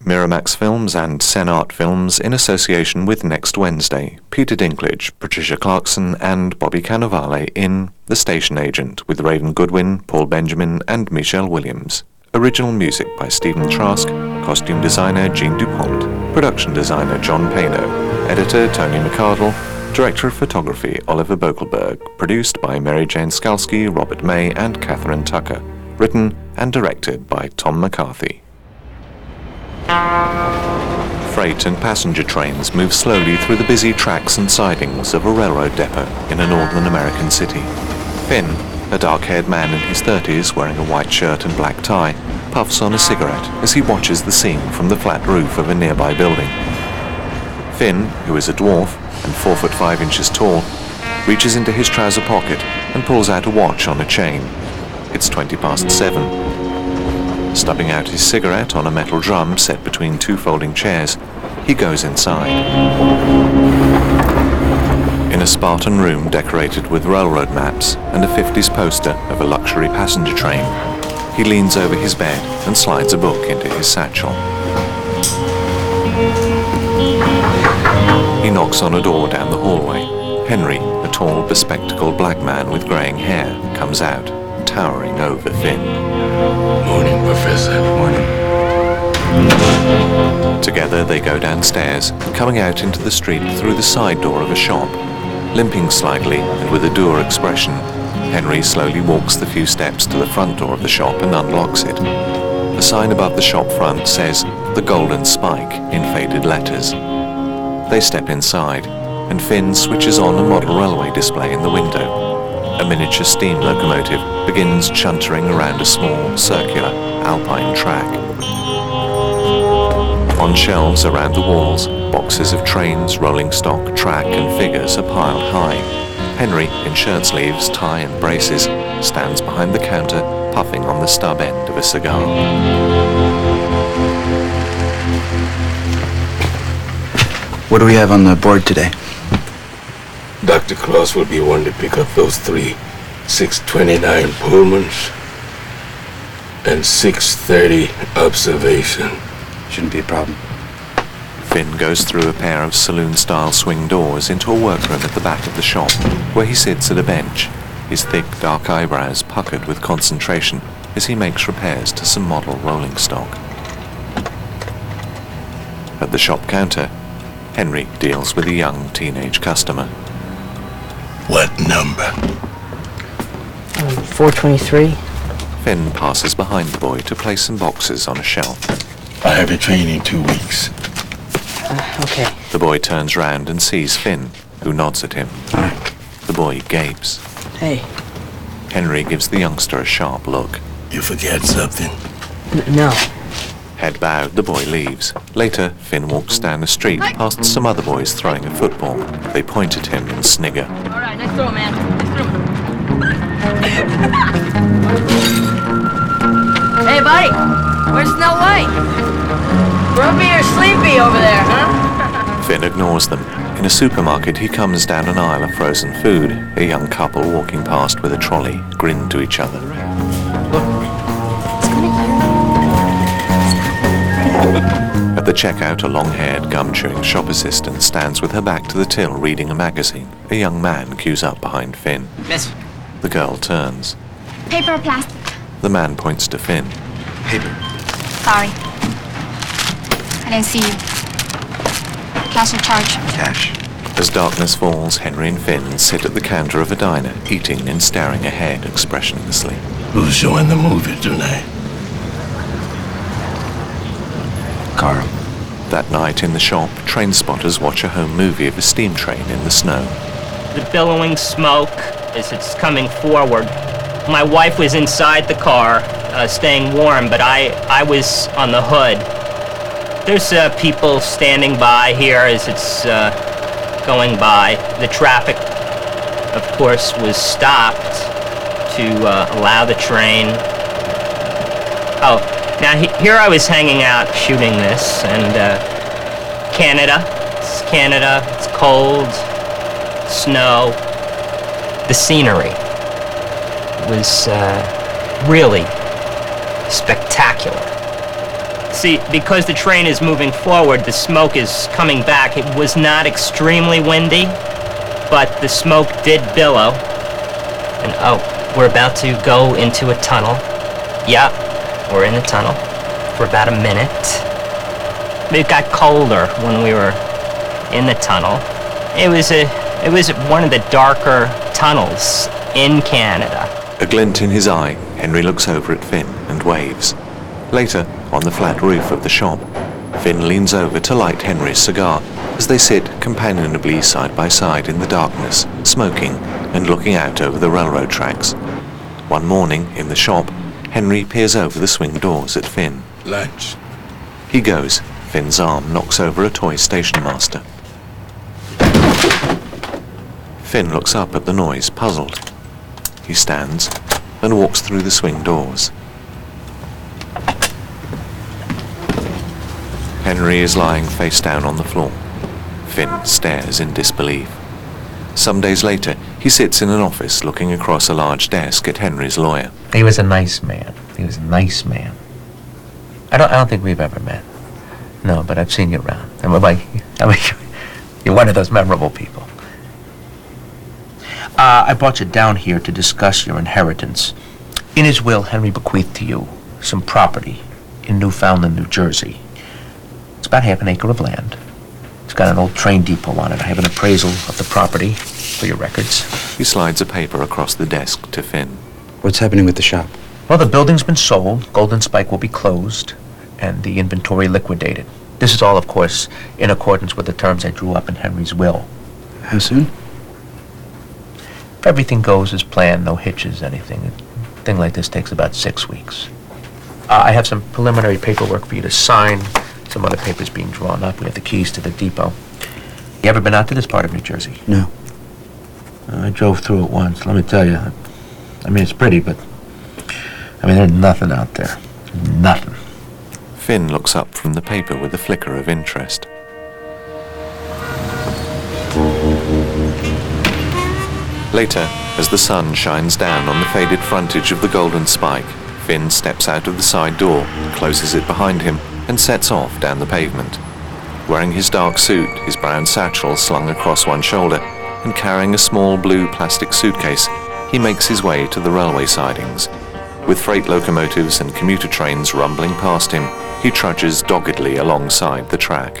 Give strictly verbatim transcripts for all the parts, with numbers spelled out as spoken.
Miramax Films and Senart Films in association with Next Wednesday, Peter Dinklage, Patricia Clarkson and Bobby Cannavale in The Station Agent with Raven Goodwin, Paul Benjamin and Michelle Williams. Original music by Stephen Trask, costume designer Jean Dupont, production designer John Payno, editor Tony McCardle, director of photography Oliver Bokelberg, produced by Mary Jane Skalski, Robert May and Catherine Tucker, written and directed by Tom McCarthy. Freight and passenger trains move slowly through the busy tracks and sidings of a railroad depot in a northern American city. Finn, a dark-haired man in his thirties wearing a white shirt and black tie, puffs on a cigarette as he watches the scene from the flat roof of a nearby building. Finn, who is a dwarf and four foot five inches tall, reaches into his trouser pocket and pulls out a watch on a chain. It's twenty past seven. Stubbing out his cigarette on a metal drum set between two folding chairs, he goes inside. In a Spartan room decorated with railroad maps and a fifties poster of a luxury passenger train, he leans over his bed and slides a book into his satchel. He knocks on a door down the hallway. Henry, a tall, bespectacled black man with greying hair, comes out, towering over Finn. Morning, Professor. Morning. Together they go downstairs, coming out into the street through the side door of a shop. Limping slightly and with a dour expression, Henry slowly walks the few steps to the front door of the shop and unlocks it. A sign above the shop front says, "The Golden Spike," in faded letters. They step inside, and Finn switches on a model railway display in the window. A miniature steam locomotive begins chuntering around a small, circular, alpine track. On shelves around the walls, boxes of trains, rolling stock, track and figures are piled high. Henry, in shirt sleeves, tie and braces, stands behind the counter, puffing on the stub end of a cigar. What do we have on the board today? Doctor Claus will be one to pick up those three six twenty-nine Pullmans and six thirty observation. Shouldn't be a problem. Finn goes through a pair of saloon-style swing doors into a workroom at the back of the shop, where he sits at a bench, his thick, dark eyebrows puckered with concentration as he makes repairs to some model rolling stock. At the shop counter, Henry deals with a young teenage customer. What number? Um, four twenty-three. Finn passes behind the boy to place some boxes on a shelf. I have a train in two weeks. Uh, okay. The boy turns round and sees Finn, who nods at him. The boy gapes. Hey. Henry gives the youngster a sharp look. You forget something? N- no. Head bowed, the boy leaves. Later, Finn walks down the street past some other boys throwing a football. They point at him and snigger. All right, nice throw, man. Nice throw. Hey, buddy. Where's Snow White? Grumpy or sleepy over there, huh? Finn ignores them. In a supermarket, he comes down an aisle of frozen food. A young couple walking past with a trolley grin to each other. At the checkout, a long-haired, gum-chewing shop assistant stands with her back to the till reading a magazine. A young man queues up behind Finn. Miss. The girl turns. Paper or plastic? The man points to Finn. Paper. Sorry. I didn't see you. Cash or charge? Cash. As darkness falls, Henry and Finn sit at the counter of a diner, eating and staring ahead expressionlessly. Who's showing the movie tonight? Carl. That night in the shop, train spotters watch a home movie of a steam train in the snow. The billowing smoke as it's coming forward. My wife was inside the car, uh, staying warm, but I, I was on the hood. There's uh, people standing by here as it's uh, going by. The traffic, of course, was stopped to uh, allow the train. Oh, now he, here I was hanging out shooting this, and uh, Canada. It's Canada. It's cold, snow. The scenery was uh, really spectacular. See, because the train is moving forward, the smoke is coming back. It was not extremely windy, but the smoke did billow. And oh, we're about to go into a tunnel. Yeah, we're in the tunnel for about a minute. It got colder when we were in the tunnel. It was a, it was one of the darker tunnels in Canada. A glint in his eye, Henry looks over at Finn and waves. Later, on the flat roof of the shop, Finn leans over to light Henry's cigar as they sit companionably side by side in the darkness, smoking and looking out over the railroad tracks. One morning, in the shop, Henry peers over the swing doors at Finn. Lunch. He goes. Finn's arm knocks over a toy station master. Finn looks up at the noise, puzzled. He stands and walks through the swing doors. Henry is lying face down on the floor. Finn stares in disbelief. Some days later, he sits in an office looking across a large desk at Henry's lawyer. He was a nice man. He was a nice man. I don't, I don't think we've ever met. No, but I've seen you around. I mean, like, I mean, you're one of those memorable people. Uh, I brought you down here to discuss your inheritance. In his will, Henry bequeathed to you some property in Newfoundland, New Jersey. It's about half an acre of land. It's got an old train depot on it. I have an appraisal of the property for your records. He slides a paper across the desk to Finn. What's happening with the shop? Well, the building's been sold, Golden Spike will be closed, and the inventory liquidated. This is all, of course, in accordance with the terms I drew up in Henry's will. How soon? If everything goes as planned, no hitches, anything, a thing like this takes about six weeks. Uh, I have some preliminary paperwork for you to sign, some other papers being drawn up. We have the keys to the depot. You ever been out to this part of New Jersey? No. Uh, I drove through it once, let me tell you. I mean, it's pretty, but, I mean, there's nothing out there. Nothing. Finn looks up from the paper with a flicker of interest. Later, as the sun shines down on the faded frontage of the Golden Spike, Finn steps out of the side door, closes it behind him, and sets off down the pavement. Wearing his dark suit, his brown satchel slung across one shoulder, and carrying a small blue plastic suitcase, he makes his way to the railway sidings. With freight locomotives and commuter trains rumbling past him, he trudges doggedly alongside the track.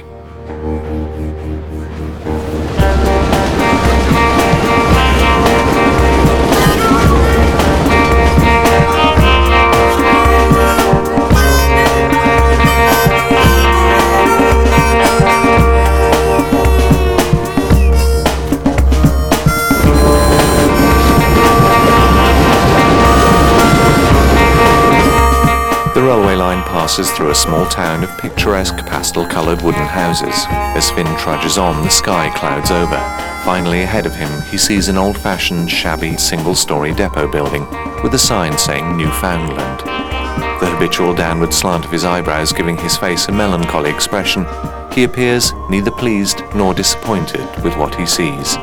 The railway line passes through a small town of picturesque pastel-coloured wooden houses. As Finn trudges on, the sky clouds over. Finally, ahead of him, he sees an old-fashioned, shabby, single-story depot building with a sign saying Newfoundland. The habitual downward slant of his eyebrows giving his face a melancholy expression, he appears neither pleased nor disappointed with what he sees.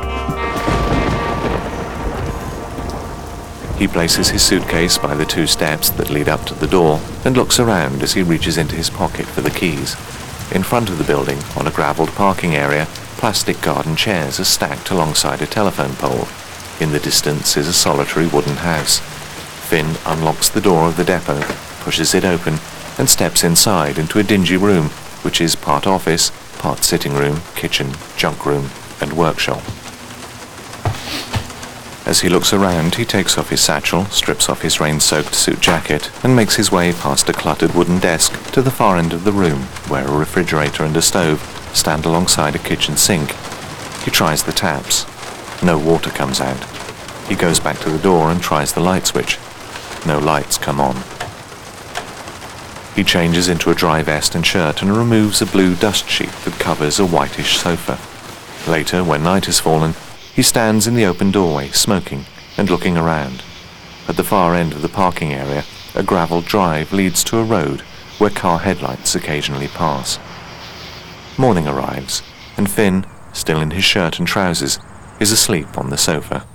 He places his suitcase by the two steps that lead up to the door and looks around as he reaches into his pocket for the keys. In front of the building, on a gravelled parking area, plastic garden chairs are stacked alongside a telephone pole. In the distance is a solitary wooden house. Finn unlocks the door of the depot, pushes it open, and steps inside into a dingy room, which is part office, part sitting room, kitchen, junk room, and workshop. As he looks around, he takes off his satchel, strips off his rain-soaked suit jacket, and makes his way past a cluttered wooden desk to the far end of the room, where a refrigerator and a stove stand alongside a kitchen sink. He tries the taps. No water comes out. He goes back to the door and tries the light switch. No lights come on. He changes into a dry vest and shirt and removes a blue dust sheet that covers a whitish sofa. Later, when night has fallen, he stands in the open doorway, smoking and looking around. At the far end of the parking area, a gravelled drive leads to a road where car headlights occasionally pass. Morning arrives, and Finn, still in his shirt and trousers, is asleep on the sofa.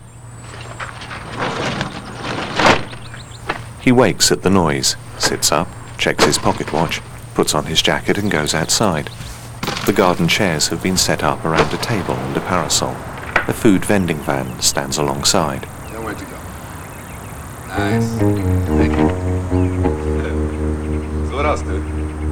He wakes at the noise, sits up, checks his pocket watch, puts on his jacket and goes outside. The garden chairs have been set up around a table and a parasol. A food vending van stands alongside. Nowhere to go. Nice. Thank you. So what else, dude?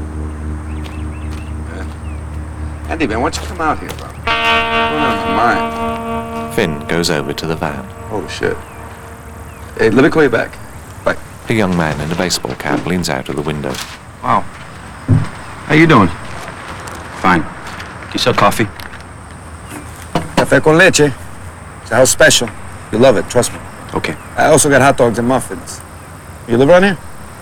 Yeah. Andy, man, why don't you come out here, bro? What's going on in my mind? Finn goes over to the van. Oh, shit. Hey, let me call you back. Bye. A young man in a baseball cap leans out of the window. Wow. How you doing? Fine. Do you sell coffee? Café con leche. It's a house special. You love it, trust me. Okay. I also got hot dogs and muffins. You live around here?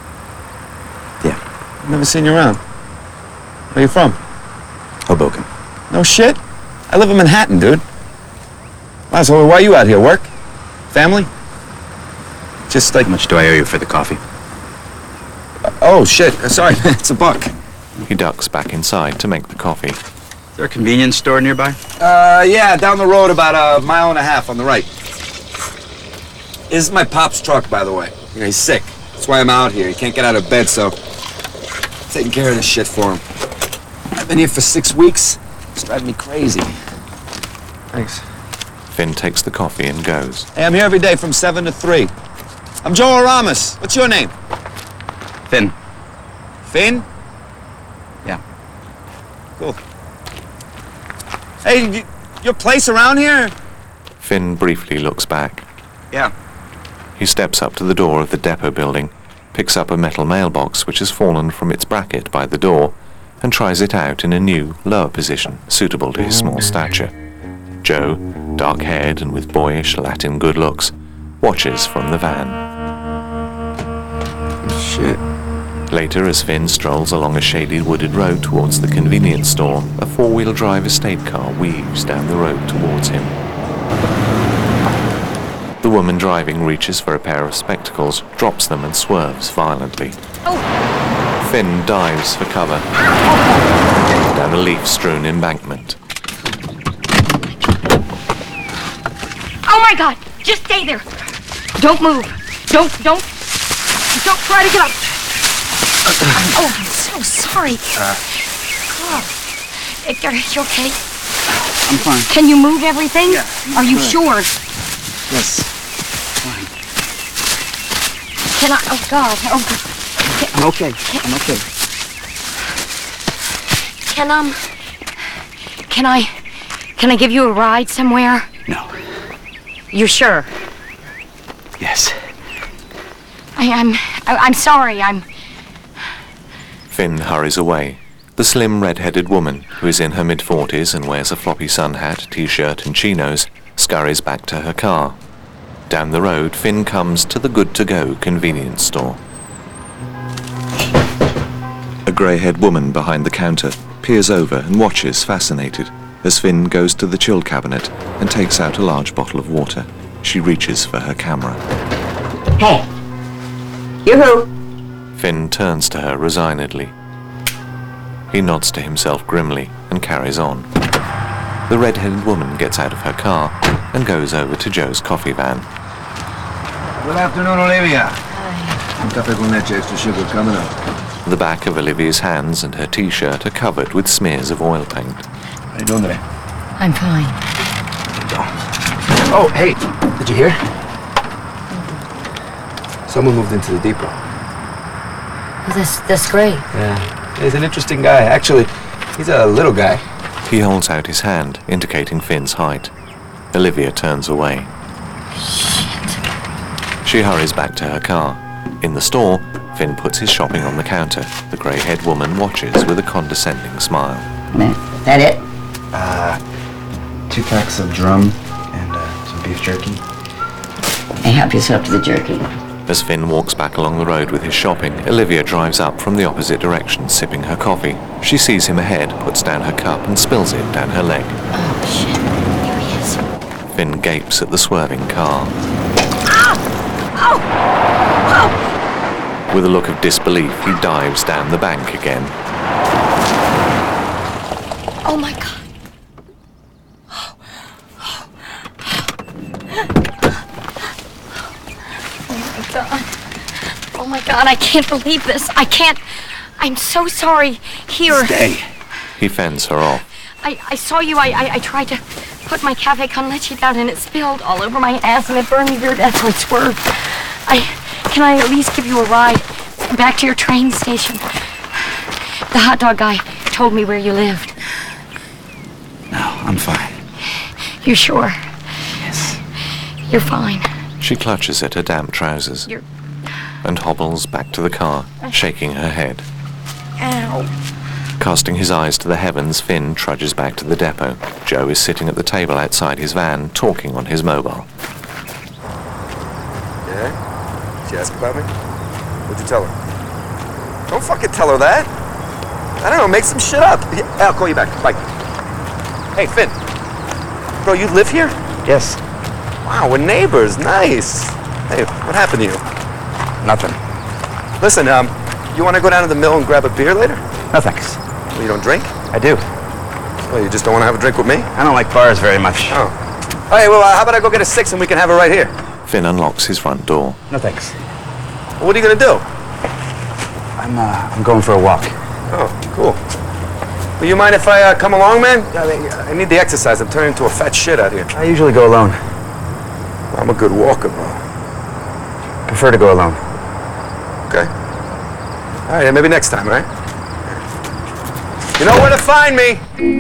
Yeah. I've never seen you around. Where you from? Hoboken. No shit. I live in Manhattan, dude. Wow, so why are you out here? Work? Family? Just like... How much do I owe you for the coffee? Uh, oh, shit. Uh, sorry, it's a buck. He ducks back inside to make the coffee. Is there a convenience store nearby? Uh, yeah, down the road about a mile and a half on the right. This is my pop's truck, by the way. You know, he's sick. That's why I'm out here. He can't get out of bed, so... taking care of this shit for him. I've been here for six weeks. It's driving me crazy. Thanks. Finn takes the coffee and goes. Hey, I'm here every day from seven to three. I'm Joe Aramis. What's your name? Finn. Finn? Yeah. Cool. Hey, y- your place around here? Finn briefly looks back. Yeah. He steps up to the door of the depot building, picks up a metal mailbox which has fallen from its bracket by the door, and tries it out in a new, lower position suitable to his small stature. Joe, dark-haired and with boyish Latin good looks, watches from the van. Shit. Later, as Finn strolls along a shady wooded road towards the convenience store, a four-wheel drive estate car weaves down the road towards him. The woman driving reaches for a pair of spectacles, drops them and swerves violently. Oh. Finn dives for cover down a leaf-strewn embankment. Oh my God! Just stay there. Don't move. Don't, don't, don't try to get up. Oh, I'm so sorry. Uh. Oh. Victor, you okay? I'm fine. Can you move everything? Yeah. Are you Good. sure? Yes. Fine. Can I? Oh God. Oh God. I'm okay. I'm okay. Can um? Can I? Can I give you a ride somewhere? No. You sure? Yes. I, I'm. I, I'm sorry. I'm. Finn hurries away. The slim red-headed woman, who is in her mid-forties and wears a floppy sun hat, t-shirt and chinos, scurries back to her car. Down the road, Finn comes to the Good-to-Go convenience store. A grey-haired woman behind the counter peers over and watches, fascinated, as Finn goes to the chill cabinet and takes out a large bottle of water. She reaches for her camera. Hey. Yoo-hoo. Finn turns to her resignedly. He nods to himself grimly and carries on. The red-headed woman gets out of her car and goes over to Joe's coffee van. Good afternoon, Olivia. Hi. Café con leche, extra sugar coming up. The back of Olivia's hands and her t-shirt are covered with smears of oil paint. How you doing today? I'm fine. Oh, hey, did you hear? Someone moved into the depot. That's, that's great. Yeah, he's an interesting guy. Actually, he's a little guy. He holds out his hand, indicating Finn's height. Olivia turns away. Shit. She hurries back to her car. In the store, Finn puts his shopping on the counter. The grey-haired woman watches with a condescending smile. That it? Uh, two packs of drum and uh, some beef jerky. Hey, help yourself to the jerky. As Finn walks back along the road with his shopping, Olivia drives up from the opposite direction, sipping her coffee. She sees him ahead, puts down her cup and spills it down her leg. Oh, shit. There he is. Finn gapes at the swerving car. Ow! Ow! With a look of disbelief, he dives down the bank again. Oh my God. Oh my God, I can't believe this. I can't, I'm so sorry. Here. Stay. He fends her off. I, I saw you. I, I I tried to put my cafe con leche down and it spilled all over my ass and it burned me weird. That's why I swerved. I can I at least give you a ride back to your train station? The hot dog guy told me where you lived. No, I'm fine. You sure? Yes. You're fine. She clutches at her damp trousers You're. and hobbles back to the car, shaking her head. Ow. Casting his eyes to the heavens, Finn trudges back to the depot. Joe is sitting at the table outside his van, talking on his mobile. Yeah? Did she ask about me? What'd you tell her? Don't fucking tell her that. I don't know, make some shit up. Yeah, I'll call you back. Bye. Hey, Finn. Bro, you live here? Yes. Wow, we're neighbors. Nice. Hey, what happened to you? Nothing. Listen, um, you want to go down to the mill and grab a beer later? No thanks. Well, you don't drink? I do. Well, you just don't want to have a drink with me? I don't like bars very much. Oh. Hey, well, uh, how about I go get a six and we can have it right here? Finn unlocks his front door. No thanks. Well, what are you going to do? I'm, uh, I'm going for a walk. Oh, cool. Will you mind if I uh, come along, man? I, mean, I need the exercise. I'm turning into a fat shit out here. I usually go alone. I'm a good walker, bro. Prefer to go alone. Okay. All right, maybe next time, all right? You know where to find me!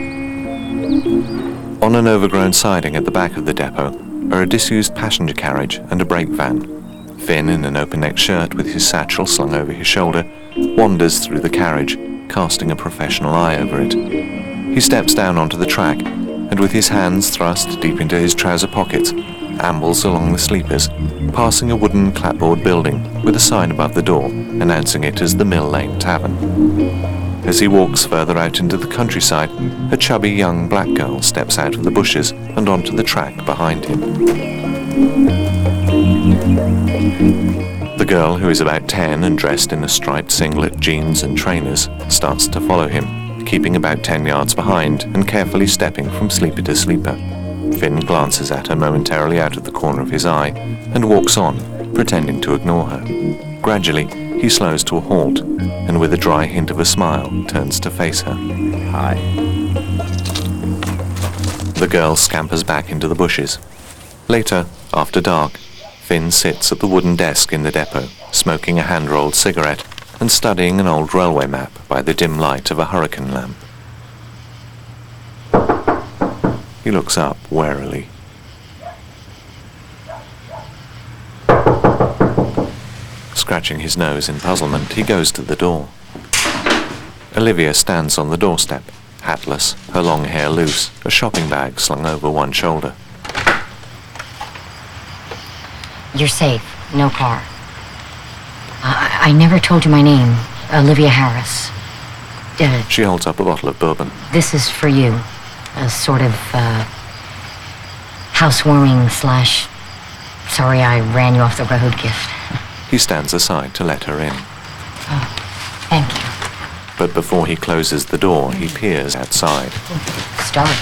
On an overgrown siding at the back of the depot are a disused passenger carriage and a brake van. Finn, in an open-necked shirt with his satchel slung over his shoulder, wanders through the carriage, casting a professional eye over it. He steps down onto the track, and with his hands thrust deep into his trouser pockets, ambles along the sleepers, passing a wooden clapboard building with a sign above the door announcing it as the Mill Lane Tavern. As he walks further out into the countryside, a chubby young black girl steps out of the bushes and onto the track behind him. The girl, who is about ten and dressed in a striped singlet, jeans and trainers, starts to follow him, keeping about ten yards behind and carefully stepping from sleeper to sleeper. Finn glances at her momentarily out of the corner of his eye and walks on, pretending to ignore her. Gradually, he slows to a halt and with a dry hint of a smile turns to face her. Hi. The girl scampers back into the bushes. Later, after dark, Finn sits at the wooden desk in the depot, smoking a hand-rolled cigarette and studying an old railway map by the dim light of a hurricane lamp. He looks up warily. Scratching his nose in puzzlement, he goes to the door. Olivia stands on the doorstep, hatless, her long hair loose, a shopping bag slung over one shoulder. You're safe. No car. I, I never told you my name. Olivia Harris. Uh, She holds up a bottle of bourbon. this is for you. A sort of, uh, housewarming slash sorry I ran you off the road gift. He stands aside to let her in. Oh, thank you. But before he closes the door, he peers outside. Start.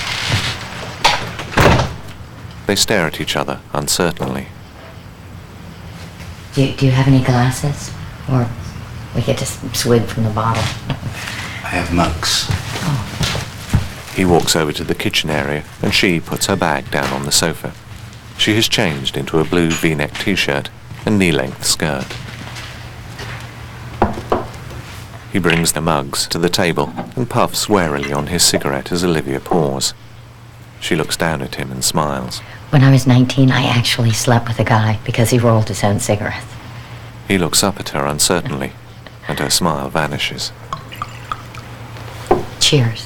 They stare at each other uncertainly. Do, do you have any glasses? Or we could just swig from the bottle. I have mugs. He walks over to the kitchen area and she puts her bag down on the sofa. She has changed into a blue V-neck t-shirt and knee-length skirt. He brings the mugs to the table and puffs warily on his cigarette as Olivia pours. She looks down at him and smiles. When I was nineteen, I actually slept with a guy because he rolled his own cigarettes. He looks up at her uncertainly, and her smile vanishes. Cheers.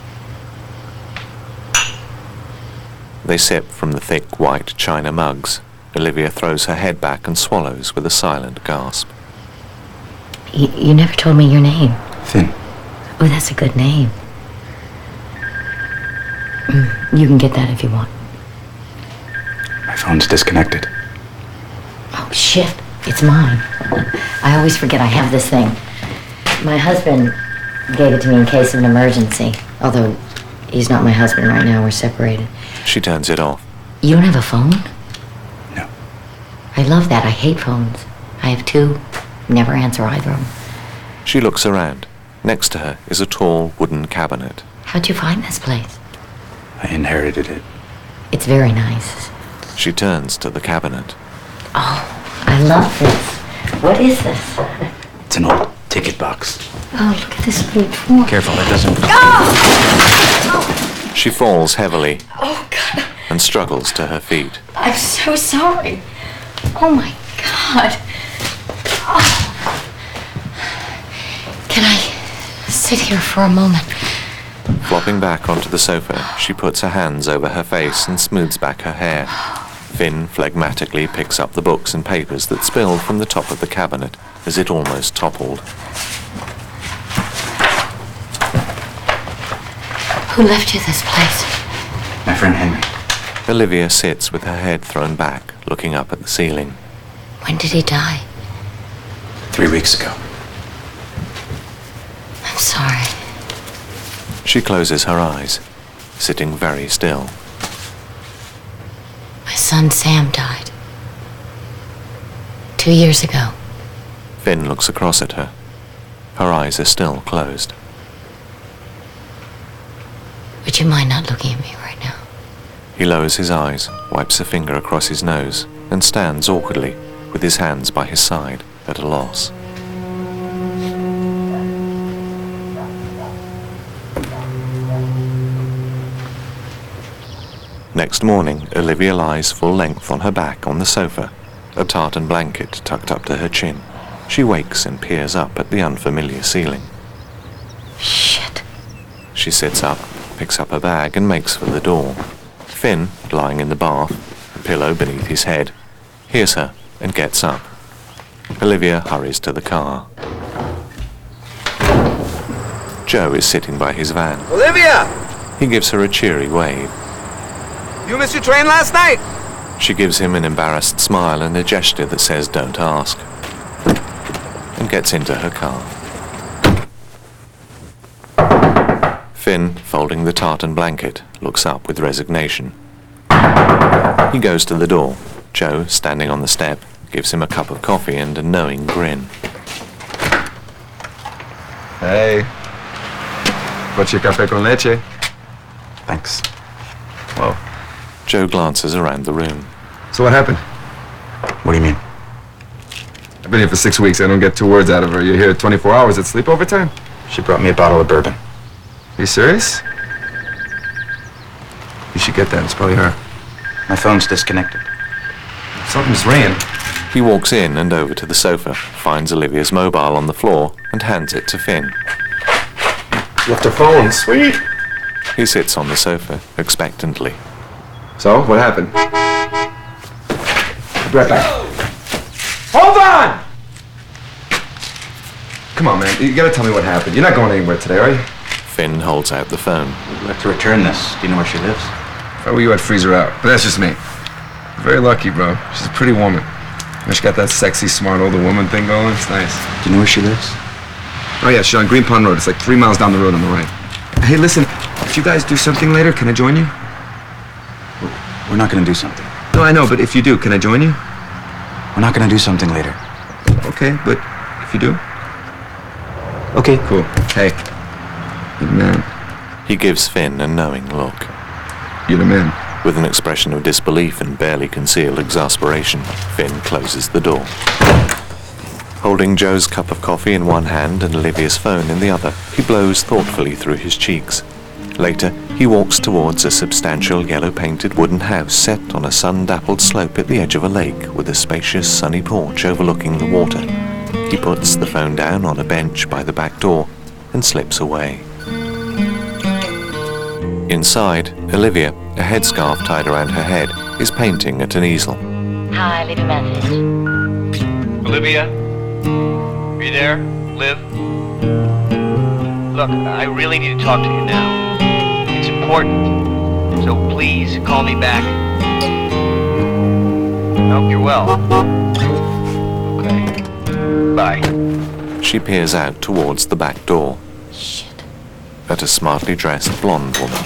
They sip from the thick white china mugs. Olivia throws her head back and swallows with a silent gasp. You, you never told me your name. Finn. Oh, that's a good name. Mm, you can get that if you want. My phone's disconnected. Oh, shit. It's mine. I always forget I have this thing. My husband gave it to me in case of an emergency. Although, he's not my husband right now. We're separated. She turns it off. You don't have a phone? No. I love that. I hate phones. I have two. Never answer either of them. She looks around, Next to her is a tall wooden cabinet. How'd you find this place? I inherited it. It's very nice. She turns to the cabinet. Oh, I love this. What is this? It's an old ticket box. Oh, look at this little drawer. Careful, it doesn't... Oh! She falls heavily Oh, God. and struggles to her feet. I'm so sorry. Oh, my God. Oh. Can I sit here for a moment? Flopping back onto the sofa, she puts her hands over her face and smooths back her hair. Finn phlegmatically picks up the books and papers that spilled from the top of the cabinet as it almost toppled. Who left you this place? My friend Henry. Olivia sits with her head thrown back, looking up at the ceiling. When did he die? Three weeks ago. I'm sorry. She closes her eyes, sitting very still. My son Sam died. Two years ago. Finn looks across at her. Her eyes are still closed. Would you mind not looking at me right now? He lowers his eyes, wipes a finger across his nose, and stands awkwardly, with his hands by his side, at a loss. Next morning, Olivia lies full length on her back on the sofa, a tartan blanket tucked up to her chin. She wakes and peers up at the unfamiliar ceiling. Shit. She sits up, picks up her bag and makes for the door. Finn, lying in the bath, a pillow beneath his head, hears her and gets up. Olivia hurries to the car. Joe is sitting by his van. Olivia! He gives her a cheery wave. You missed your train last night? She gives him an embarrassed smile and a gesture that says don't ask, and gets into her car. Finn, folding the tartan blanket, looks up with resignation. He goes to the door. Joe, standing on the step, gives him a cup of coffee and a knowing grin. Hey. Coche café con leche. Thanks. Whoa. Joe glances around the room. So what happened? What do you mean? I've been here for six weeks. I don't get two words out of her. You're here twenty-four hours at sleepover time? She brought me a bottle of bourbon. Are you serious? You should get that. It's probably her. My phone's disconnected. Something's ringing. He walks in and over to the sofa, finds Olivia's mobile on the floor, and hands it to Finn. Left her phone. Sweet. He sits on the sofa, expectantly. So, what happened? I'll be right back. Hold on! Come on, man. You gotta tell me what happened. You're not going anywhere today, are you? Finn holds out the phone. We'd like to return this. Do you know where she lives? If I were you, I'd freeze her out. But that's just me. Very lucky, bro. She's a pretty woman. And she got that sexy, smart older woman thing going. It's nice. Do you know where she lives? Oh, yeah, she's on Green Pond Road. It's like three miles down the road on the right. Hey, listen. If you guys do something later, can I join you? We're not gonna do something. No, I know, but if you do, can I join you? We're not gonna do something later. Okay, but if you do? Okay. Cool. Hey. You're the man. He gives Finn a knowing look. You're the man. With an expression of disbelief and barely concealed exasperation, Finn closes the door. Holding Joe's cup of coffee in one hand and Olivia's phone in the other, he blows thoughtfully through his cheeks. Later, he walks towards a substantial yellow-painted wooden house set on a sun-dappled slope at the edge of a lake with a spacious sunny porch overlooking the water. He puts the phone down on a bench by the back door and slips away. Inside, Olivia, a headscarf tied around her head, is painting at an easel. Hi, leave a message. Olivia? Are you there? Liv? Look, I really need to talk to you now. It's important. So please call me back. I hope you're well. Okay. Bye. She peers out towards the back door. Shit. At a smartly dressed blonde woman.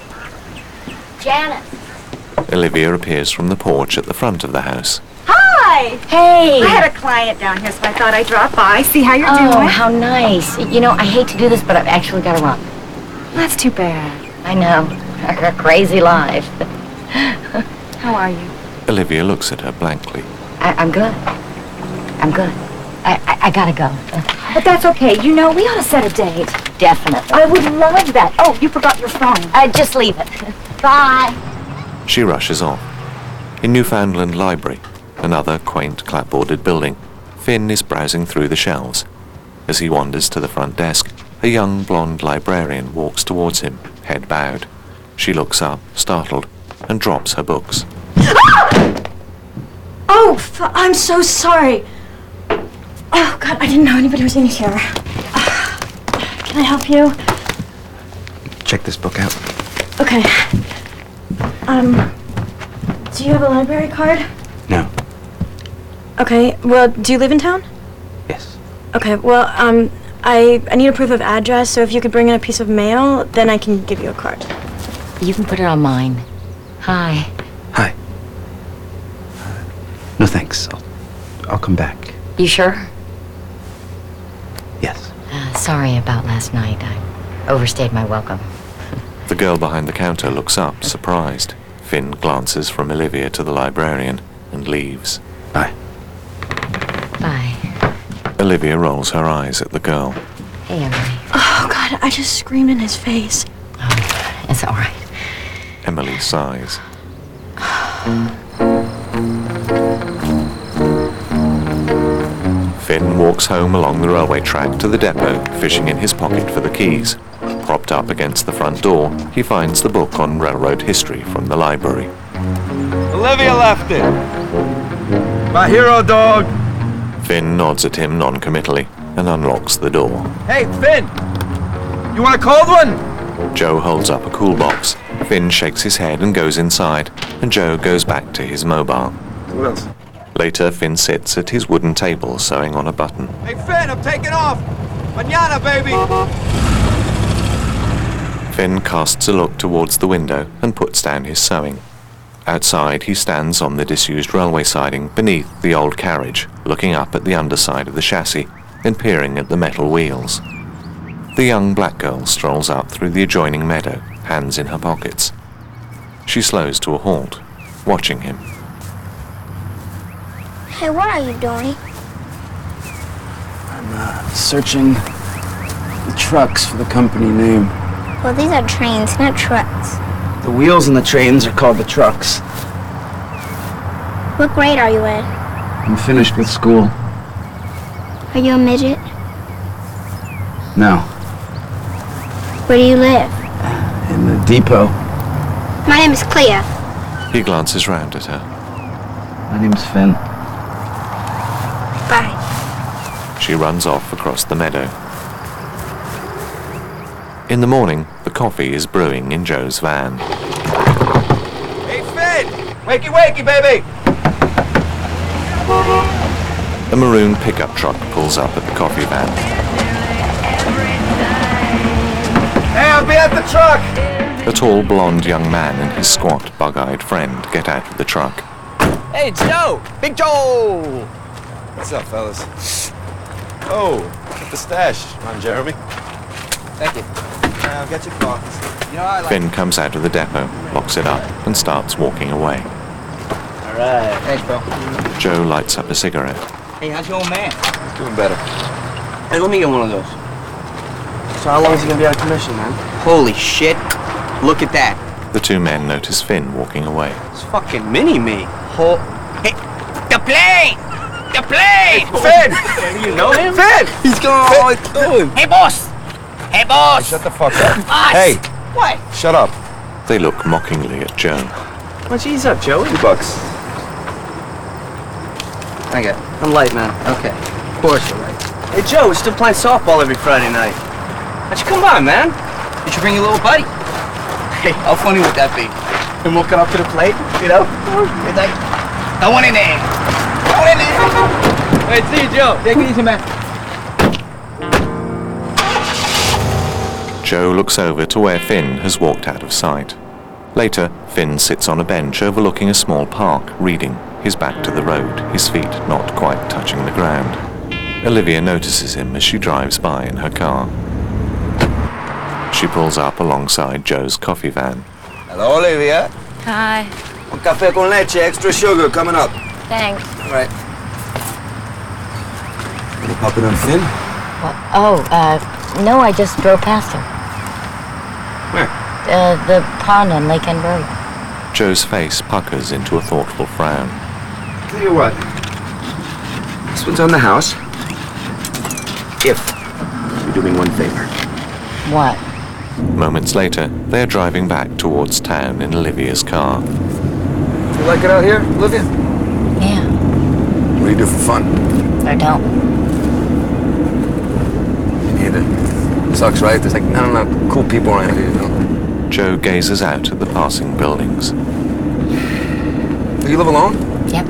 Janet. Olivia appears from the porch at the front of the house. Hi! Hi. Hey. I had a client down here, so I thought I'd drop by, see how you're Oh, doing. how nice. You know, I hate to do this, but I've actually got to run. That's too bad. I know. Her crazy life. How are you? Olivia looks at her blankly. I, I'm good. I'm good. I, I, I gotta go. But that's okay. You know, we ought to set a date. Definitely. I would love that. Oh, you forgot your phone. I just leave it. Bye. She rushes off. In Newfoundland Library, another quaint clapboarded building, Finn is browsing through the shelves. As he wanders to the front desk, a young blonde librarian walks towards him, head bowed. She looks up, startled, and drops her books. Oh, f- I'm so sorry. Oh, God, I didn't know anybody was in here. Uh, can I help you? Check this book out. Okay. Um, do you have a library card? No. Okay, well, do you live in town? Yes. Okay, well, um, I, I need a proof of address, so if you could bring in a piece of mail, then I can give you a card. You can put it on mine. Hi. Hi. Uh, no thanks. I'll, I'll come back. You sure? Yes. Uh, sorry about last night. I overstayed my welcome. The girl behind the counter looks up, surprised. Finn glances from Olivia to the librarian and leaves. Bye. Bye. Olivia rolls her eyes at the girl. Hey, Emily. Oh, God, I just screamed in his face. Oh, it's all right. Emily sighs. Finn walks home along the railway track to the depot, fishing in his pocket for the keys. Propped up against the front door, he finds the book on railroad history from the library. Olivia left it. My hero dog. Finn nods at him non-committally and unlocks the door. Hey, Finn. You want a cold one? Joe holds up a cool box. Finn shakes his head and goes inside, and Joe goes back to his mobile. What else? Later, Finn sits at his wooden table sewing on a button. Hey, Finn, I'm taking off. Mañana, baby. Finn casts a look towards the window and puts down his sewing. Outside, he stands on the disused railway siding beneath the old carriage, looking up at the underside of the chassis and peering at the metal wheels. The young black girl strolls up through the adjoining meadow, hands in her pockets. She slows to a halt, watching him. Hey, what are you doing? I'm uh, searching the trucks for the company name. Well, these are trains, not trucks. The wheels in the trains are called the trucks. What grade are you in? I'm finished with school. Are you a midget? No, Where do you live? in the depot. My name is Clea. He glances round at her. My name's Finn. Bye. She runs off across the meadow. In the morning, the coffee is brewing in Joe's van. Hey, Finn. Wakey, wakey, baby. A maroon pickup truck pulls up at the coffee van. Hey, I'll be at the truck. A tall, blonde young man and his squat, bug-eyed friend get out of the truck. Hey, it's Joe. Big Joe. What's up, fellas? Oh, get the stash. Come on, Jeremy. Thank you. I'll get your coffees. You know, I like... Finn comes out of the depot, locks it up, and starts walking away. All right. Thanks, bro. Joe lights up a cigarette. Hey, how's your old man? He's doing better. Hey, let me get one of those. So how long is he gonna be out of commission, man? Holy shit. Look at that. The two men notice Finn walking away. It's fucking mini-me. Ho- hey, the plane! The plane! Finn! You know him? Finn! He's going all doing. Hey, boss! Hey, boss! Hey, shut the fuck up. Boss! Hey! What? Shut up. They look mockingly at Joe. Why don't you ease up, Joey? Two bucks. I got I'm light, man. Okay. Of course you're right. Hey, Joe, we're still playing softball every Friday night. Why don't you come on, man? You should bring your little buddy. Hey, how funny would that be? Him walking up to the plate, you know? It's like, throw one in there. Throw it in there. Hey, see you, Joe. Take it easy, man. Joe looks over to where Finn has walked out of sight. Later, Finn sits on a bench overlooking a small park, reading, his back to the road, his feet not quite touching the ground. Olivia notices him as she drives by in her car. She pulls up alongside Joe's coffee van. Hello, Olivia. Hi. Un café con leche, extra sugar coming up. Thanks. All right. You popping on Finn? What? Oh, uh, no, I just drove past him. Where? Uh, the pond on Lake End Road. Joe's face puckers into a thoughtful frown. Tell you what. This one's on the house. If you do me one favor. What? Moments later, they are driving back towards town in Olivia's car. You like it out here, Olivia? Yeah. What do you do for fun? I don't. Me neither. Sucks, right? There's like not enough cool people around here, you know? Joe gazes out at the passing buildings. Do you live alone? Yep.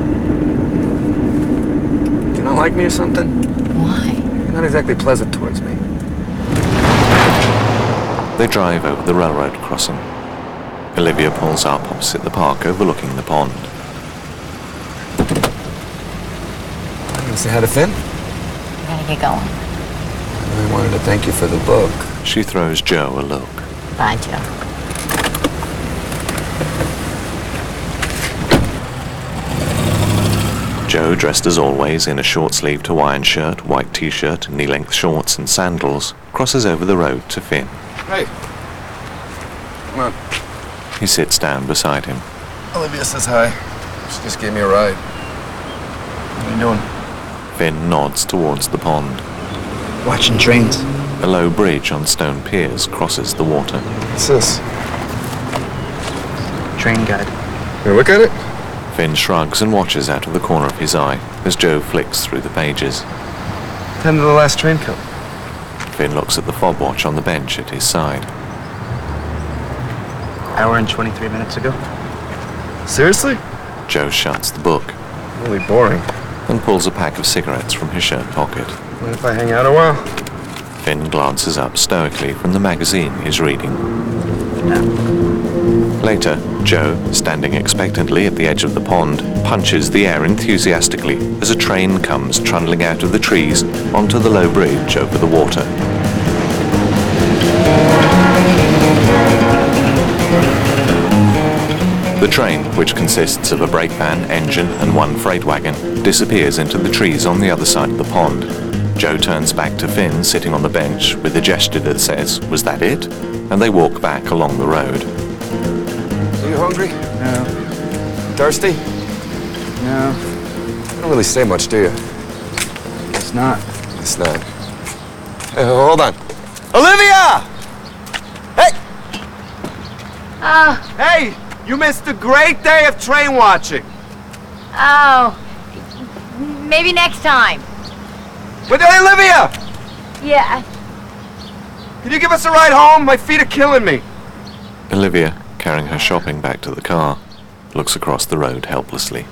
Do you not like me or something? Why? You're not exactly pleasant towards me. They drive over the railroad crossing. Olivia pulls up opposite the park overlooking the pond. I'm gonna say hi to Finn. I gotta get going. I wanted to thank you for the book. She throws Joe a look. Bye, Joe. Joe, dressed as always in a short-sleeved Hawaiian shirt, white t-shirt, knee-length shorts and sandals, crosses over the road to Finn. Hey. Come on. He sits down beside him. Olivia says hi. She just gave me a ride. What are you doing? Finn nods towards the pond. Watching trains. A low bridge on stone piers crosses the water. What's this? Train guide. Here, look at it. Finn shrugs and watches out of the corner of his eye as Joe flicks through the pages. Time to the last train come. Finn looks at the fob watch on the bench at his side. Hour and twenty-three minutes ago. Seriously? Joe shuts the book. Really boring. And pulls a pack of cigarettes from his shirt pocket. Mind if I hang out a while? Finn glances up stoically from the magazine he's reading. Later, Joe, standing expectantly at the edge of the pond, punches the air enthusiastically as a train comes trundling out of the trees onto the low bridge over the water. The train, which consists of a brake van, engine, and one freight wagon, disappears into the trees on the other side of the pond. Joe turns back to Finn sitting on the bench with a gesture that says, "Was that it?" And they walk back along the road. Are you hungry? No. Thirsty? No. You don't really say much, do you? It's not. It's not. Hey, hold on. Olivia! Hey! Oh, Hey, you missed a great day of train watching. oh. Maybe next time. But hey, Olivia! Yeah. Can you give us a ride home? My feet are killing me. Olivia, carrying her shopping back to the car, looks across the road helplessly.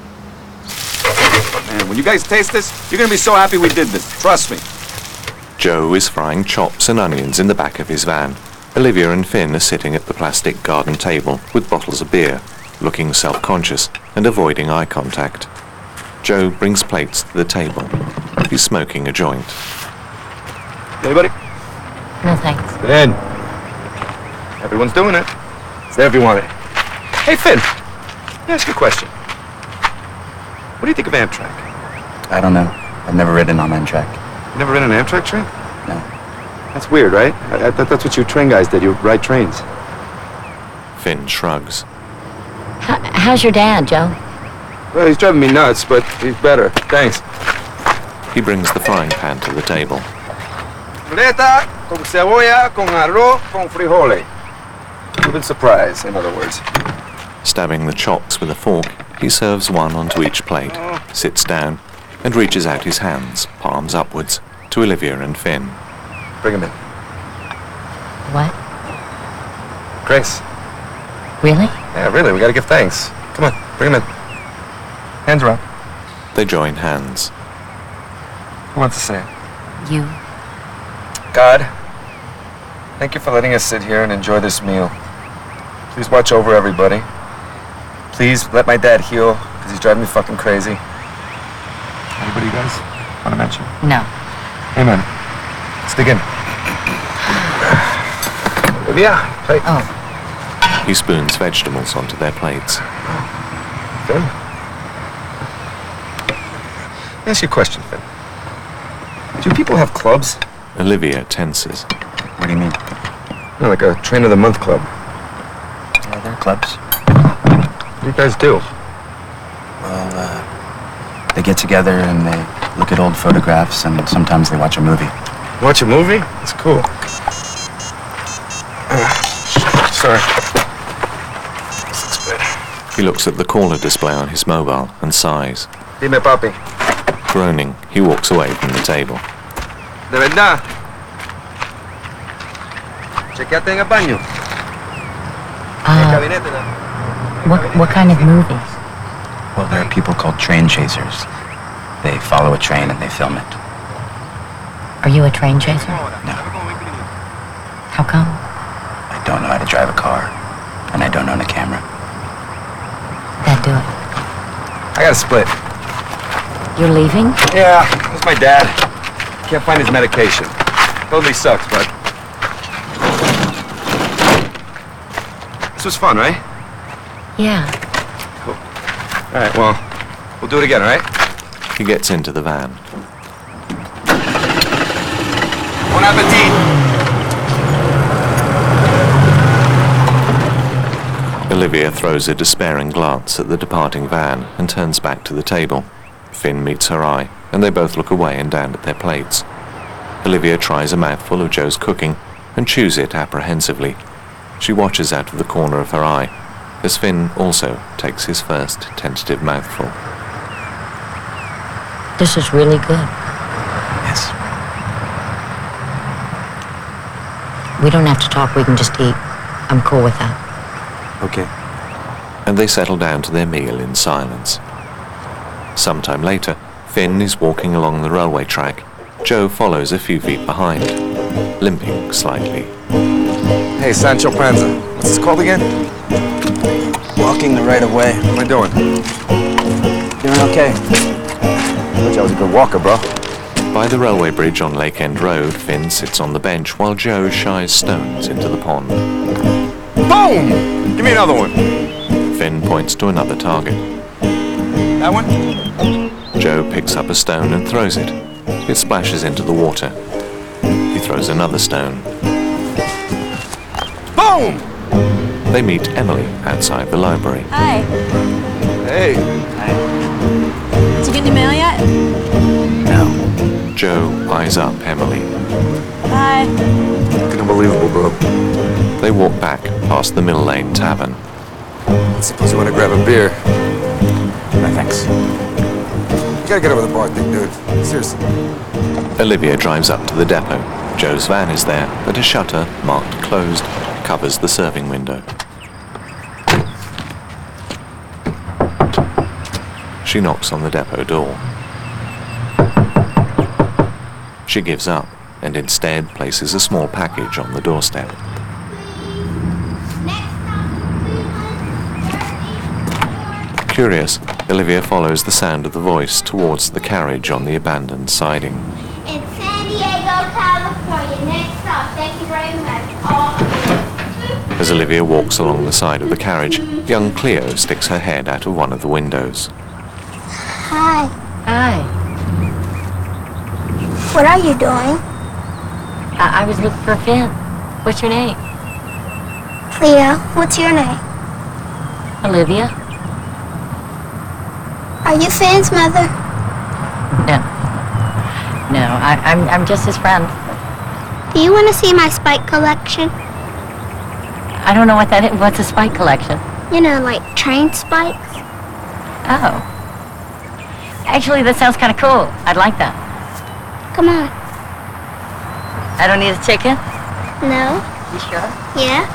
Man, when you guys taste this, you're gonna be so happy we did this. Trust me. Joe is frying chops and onions in the back of his van. Olivia and Finn are sitting at the plastic garden table with bottles of beer, looking self-conscious and avoiding eye contact. Joe brings plates to the table. He's smoking a joint. Anybody? No thanks. Finn. Everyone's doing it. It's everyone. Hey, Finn. Let me ask you a question. What do you think of Amtrak? I don't know. I've never ridden on Amtrak. You never ridden an Amtrak train? No. That's weird, right? I, I thought that's what you train guys did. You ride trains. Finn shrugs. H- how's your dad, Joe? Well, he's driving me nuts, but he's better. Thanks. He brings the frying pan to the table. Chuleta con cebolla, con arroz, con frijoles. Cuban surprise, in other words. Stabbing the chops with a fork, he serves one onto each plate, sits down, and reaches out his hands, palms upwards, to Olivia and Finn. Bring him in. What? Grace. Really? Yeah, really, we gotta give thanks. Come on, bring him in. Hands around. They join hands. Who wants to say it? You. God, thank you for letting us sit here and enjoy this meal. Please watch over everybody. Please let my dad heal Because he's driving me fucking crazy. Anybody you guys want to mention? No. Hey, man. Let's dig in. Olivia, plate. Oh. He spoons vegetables onto their plates. Finn? Let me ask you a question, Finn. Do people have clubs? Olivia tenses. What do you mean? No, like a Train of the Month club. Yeah, there are clubs. What do you guys do? Well, uh, they get together and they look at old photographs and sometimes they watch a movie. Watch a movie? That's cool. Uh, sorry. This looks good. He looks at the caller display on his mobile and sighs. Dime, papi. Groaning, he walks away from the table. De verdad. Chequeate en el baño. Uh, what, what kind of movies? Well, there are people called train chasers. They follow a train and they film it. Are you a train chaser? No, How come? I don't know how to drive a car, and I don't own a camera. Then do it. I gotta split. You're leaving? Yeah, it's my dad. Can't find his medication. Totally sucks, but... This was fun, right? Yeah. Cool. All right, well, we'll do it again, all right? He gets into the van. Bon appetit! Olivia throws a despairing glance at the departing van and turns back to the table. Finn meets her eye, and they both look away and down at their plates. Olivia tries a mouthful of Joe's cooking and chews it apprehensively. She watches out of the corner of her eye as Finn also takes his first tentative mouthful. This is really good. Yes. We don't have to talk, we can just eat. I'm cool with that. Okay. And they settle down to their meal in silence. Sometime later, Finn is walking along the railway track. Joe follows a few feet behind, limping slightly. Hey, Sancho Panza. What's this called again? Walking the right of way. What am I doing? Doing okay. Told you I was a good walker, bro. By the railway bridge on Lake End Road, Finn sits on the bench while Joe shies stones into the pond. Boom! Give me another one. Finn points to another target. That one? Joe picks up a stone and throws it. It splashes into the water. He throws another stone. Boom! They meet Emily outside the library. Hi. Hey. Did you get any mail yet? No. Joe eyes up Emily. Bye. Fucking unbelievable, bro. They walk back past the Mill Lane Tavern. I suppose you want to grab a beer. No, thanks. You gotta get over the bar thing, dude. Seriously. Olivia drives up to the depot. Joe's van is there, but a shutter, marked closed, covers the serving window. She knocks on the depot door. She gives up and instead places a small package on the doorstep. Curious, Olivia follows the sound of the voice towards the carriage on the abandoned siding. In San Diego, California. Next stop. Thank you very much. Oh. As Olivia walks along the side of the carriage, young Cleo sticks her head out of one of the windows. Hi. Hi. What are you doing? I, I was looking for Finn. What's your name? Cleo, what's your name? Olivia? Are you Finn's mother? No. No, I, I'm, I'm just his friend. Do you want to see my spike collection? I don't know what that is. What's a spike collection? You know, like train spikes? Oh. Actually, that sounds kind of cool. I'd like that. Come on. I don't need a ticket? No? You sure? Yeah?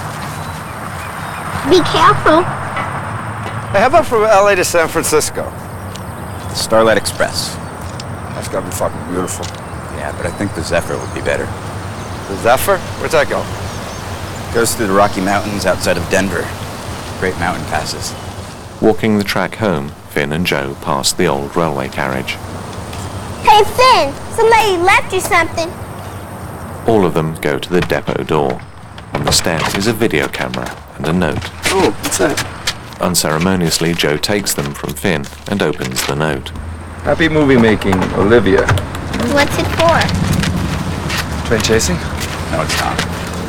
Be careful. Hey, how about from L A to San Francisco? Starlight Express. That's gotta be fucking beautiful. Yeah, but I think the Zephyr would be better. The Zephyr? Where's that go? Goes through the Rocky Mountains outside of Denver. Great mountain passes. Walking the track home, Finn and Joe pass the old railway carriage. Hey, Finn, somebody left you something. All of them go to the depot door. On the step is a video camera and a note. Oh, what's that? Unceremoniously, Joe takes them from Finn and opens the note. Happy movie making, Olivia. What's it for? Train chasing? No, it's not.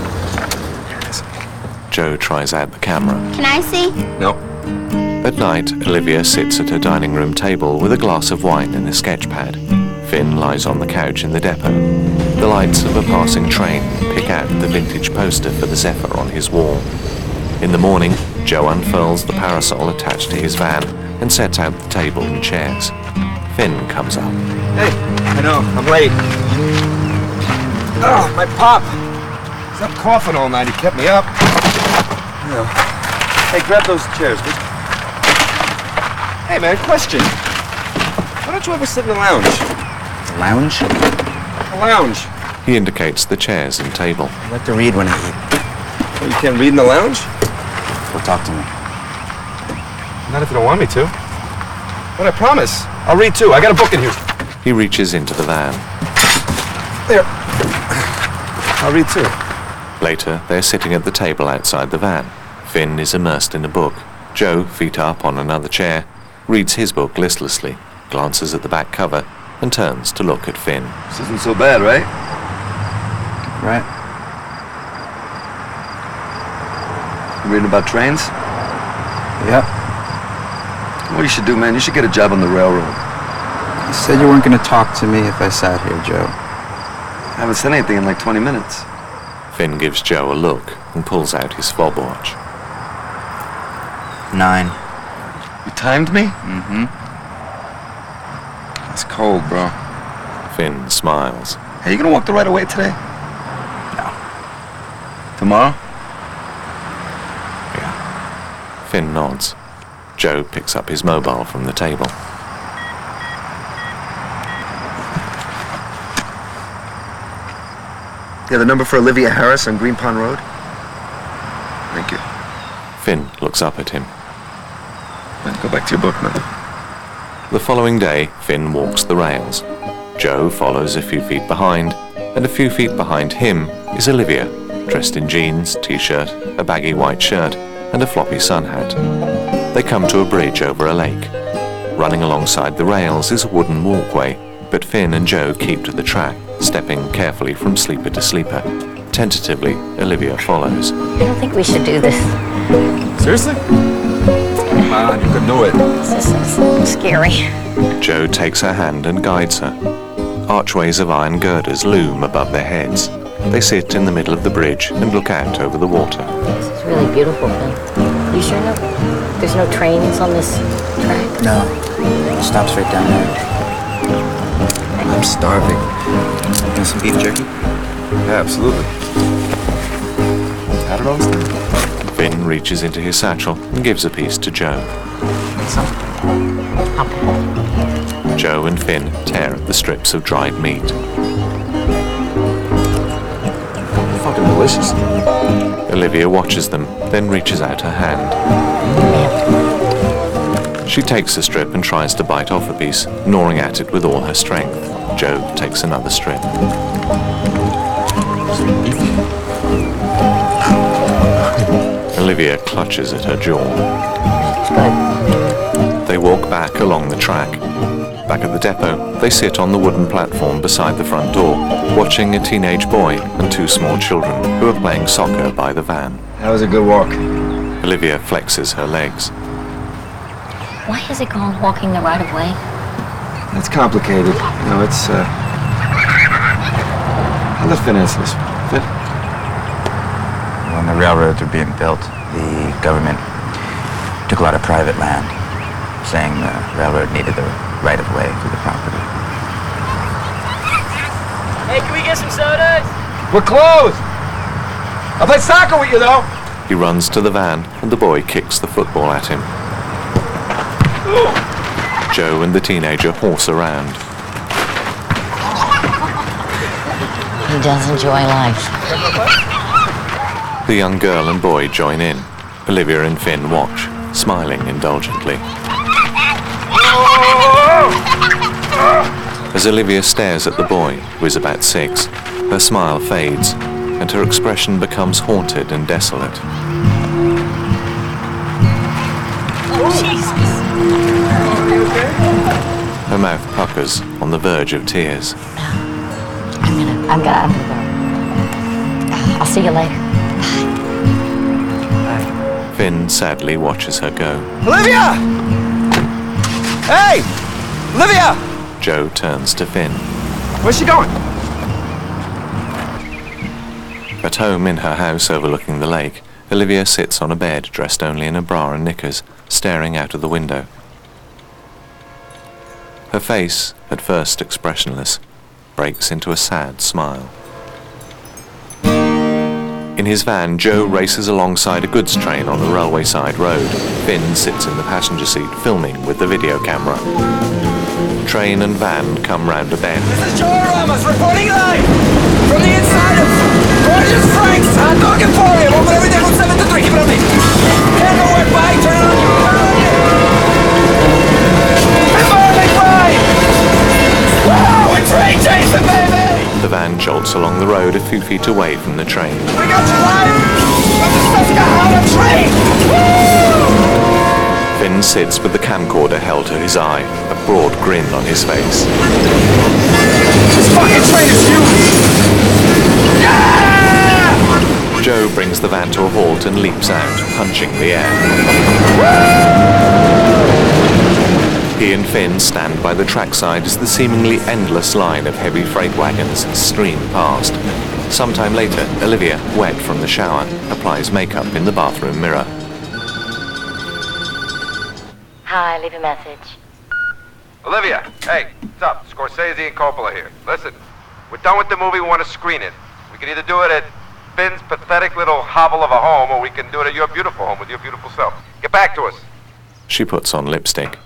Joe tries out the camera. Can I see? No. At night, Olivia sits at her dining room table with a glass of wine and a sketch pad. Finn lies on the couch in the depot. The lights of a passing train pick out the vintage poster for the Zephyr on his wall. In the morning, Joe unfurls the parasol attached to his van and sets out the table and chairs. Finn comes up. Hey, I know, I'm late. Oh, my pop! He's up coughing all night, he kept me up. You know. Hey, grab those chairs, would you? Hey, man, question. Why don't you ever sit in the lounge? The lounge? The lounge. He indicates the chairs and table. I like to read when I eat. Well, you can't read in the lounge? Go talk to me. Not if you don't want me to. But I promise. I'll read too. I got a book in here. He reaches into the van. There. I'll read too. Later, they're sitting at the table outside the van. Finn is immersed in a book. Joe, feet up on another chair, reads his book listlessly, glances at the back cover, and turns to look at Finn. This isn't so bad, right? Right? You reading about trains? Yep. What you should do, man, you should get a job on the railroad. You said you weren't going to talk to me if I sat here, Joe. I haven't said anything in like twenty minutes. Finn gives Joe a look and pulls out his fob watch. Nine. You timed me? Mm-hmm. It's cold, bro. Finn smiles. Hey, you gonna walk the right of way today? No. Tomorrow? Yeah. Finn nods. Joe picks up his mobile from the table. Yeah, the number for Olivia Harris on Green Pond Road? Thank you. Finn looks up at him. Man, go back to your book, man. The following day, Finn walks the rails. Joe follows a few feet behind, and a few feet behind him is Olivia, dressed in jeans, t-shirt, a baggy white shirt, and a floppy sun hat. They come to a bridge over a lake. Running alongside the rails is a wooden walkway, but Finn and Joe keep to the track, stepping carefully from sleeper to sleeper. Tentatively, Olivia follows. I don't think we should do this. Seriously? Come on, you can do it. This is so scary. Joe takes her hand and guides her. Archways of iron girders loom above their heads. They sit in the middle of the bridge and look out over the water. This is really beautiful, Finn. You sure no? There's no trains on this track? No. It stops right down there. I'm starving. Want some beef jerky? Yeah, absolutely. Had it all this time? Finn reaches into his satchel and gives a piece to Joe. Joe and Finn tear at the strips of dried meat. Fucking delicious. Olivia watches them, then reaches out her hand. She takes a strip and tries to bite off a piece, gnawing at it with all her strength. Joe takes another strip. Olivia clutches at her jaw. They walk back along the track. Back at the depot, they sit on the wooden platform beside the front door, watching a teenage boy and two small children who are playing soccer by the van. That was a good walk. Olivia flexes her legs. Why is it called walking the right of way? That's complicated. You know, it's, uh... I'll let Finn answer this. Finn? When the railroads were being built, the government took a lot of private land, saying the railroad needed the right of way through the property. Hey, can we get some sodas? We're closed! I'll play soccer with you, though! He runs to the van, and the boy kicks the football at him. Joe and the teenager horse around. He does enjoy life. The young girl and boy join in. Olivia and Finn watch, smiling indulgently. As Olivia stares at the boy, who is about six, her smile fades, and her expression becomes haunted and desolate. Oh, Jesus! Her mouth puckers on the verge of tears. I'm gonna, I'm gonna, I'm gonna go. I'll see you later. Finn sadly watches her go. Olivia! Hey! Olivia! Joe turns to Finn. Where's she going? At home in her house overlooking the lake, Olivia sits on a bed dressed only in a bra and knickers, staring out of the window. Her face, at first expressionless, breaks into a sad smile. In his van, Joe races alongside a goods train on a railway side road. Finn sits in the passenger seat filming with the video camera. Train and van come round a bend. This is Joe Ramos reporting live from the inside of Gorgeous Frank's Hot Dog Emporium. Open every day from seven to three. Keep it on me. Can't go where by. Turn it on. Remember, big ride. Wow, we're train chasing, baby. The van jolts along the road a few feet away from the train. We got you live from the Susquehanna train. Woo! Finn sits with the camcorder held to his eye, a broad grin on his face. This fucking train is huge! Yeah! Joe brings the van to a halt and leaps out, punching the air. He and Finn stand by the trackside as the seemingly endless line of heavy freight wagons stream past. Sometime later, Olivia, wet from the shower, applies makeup in the bathroom mirror. Hi, leave a message. Olivia, hey, what's up? Scorsese and Coppola here. Listen, we're done with the movie, we want to screen it. We can either do it at Finn's pathetic little hovel of a home, or we can do it at your beautiful home with your beautiful self. Get back to us. She puts on lipstick.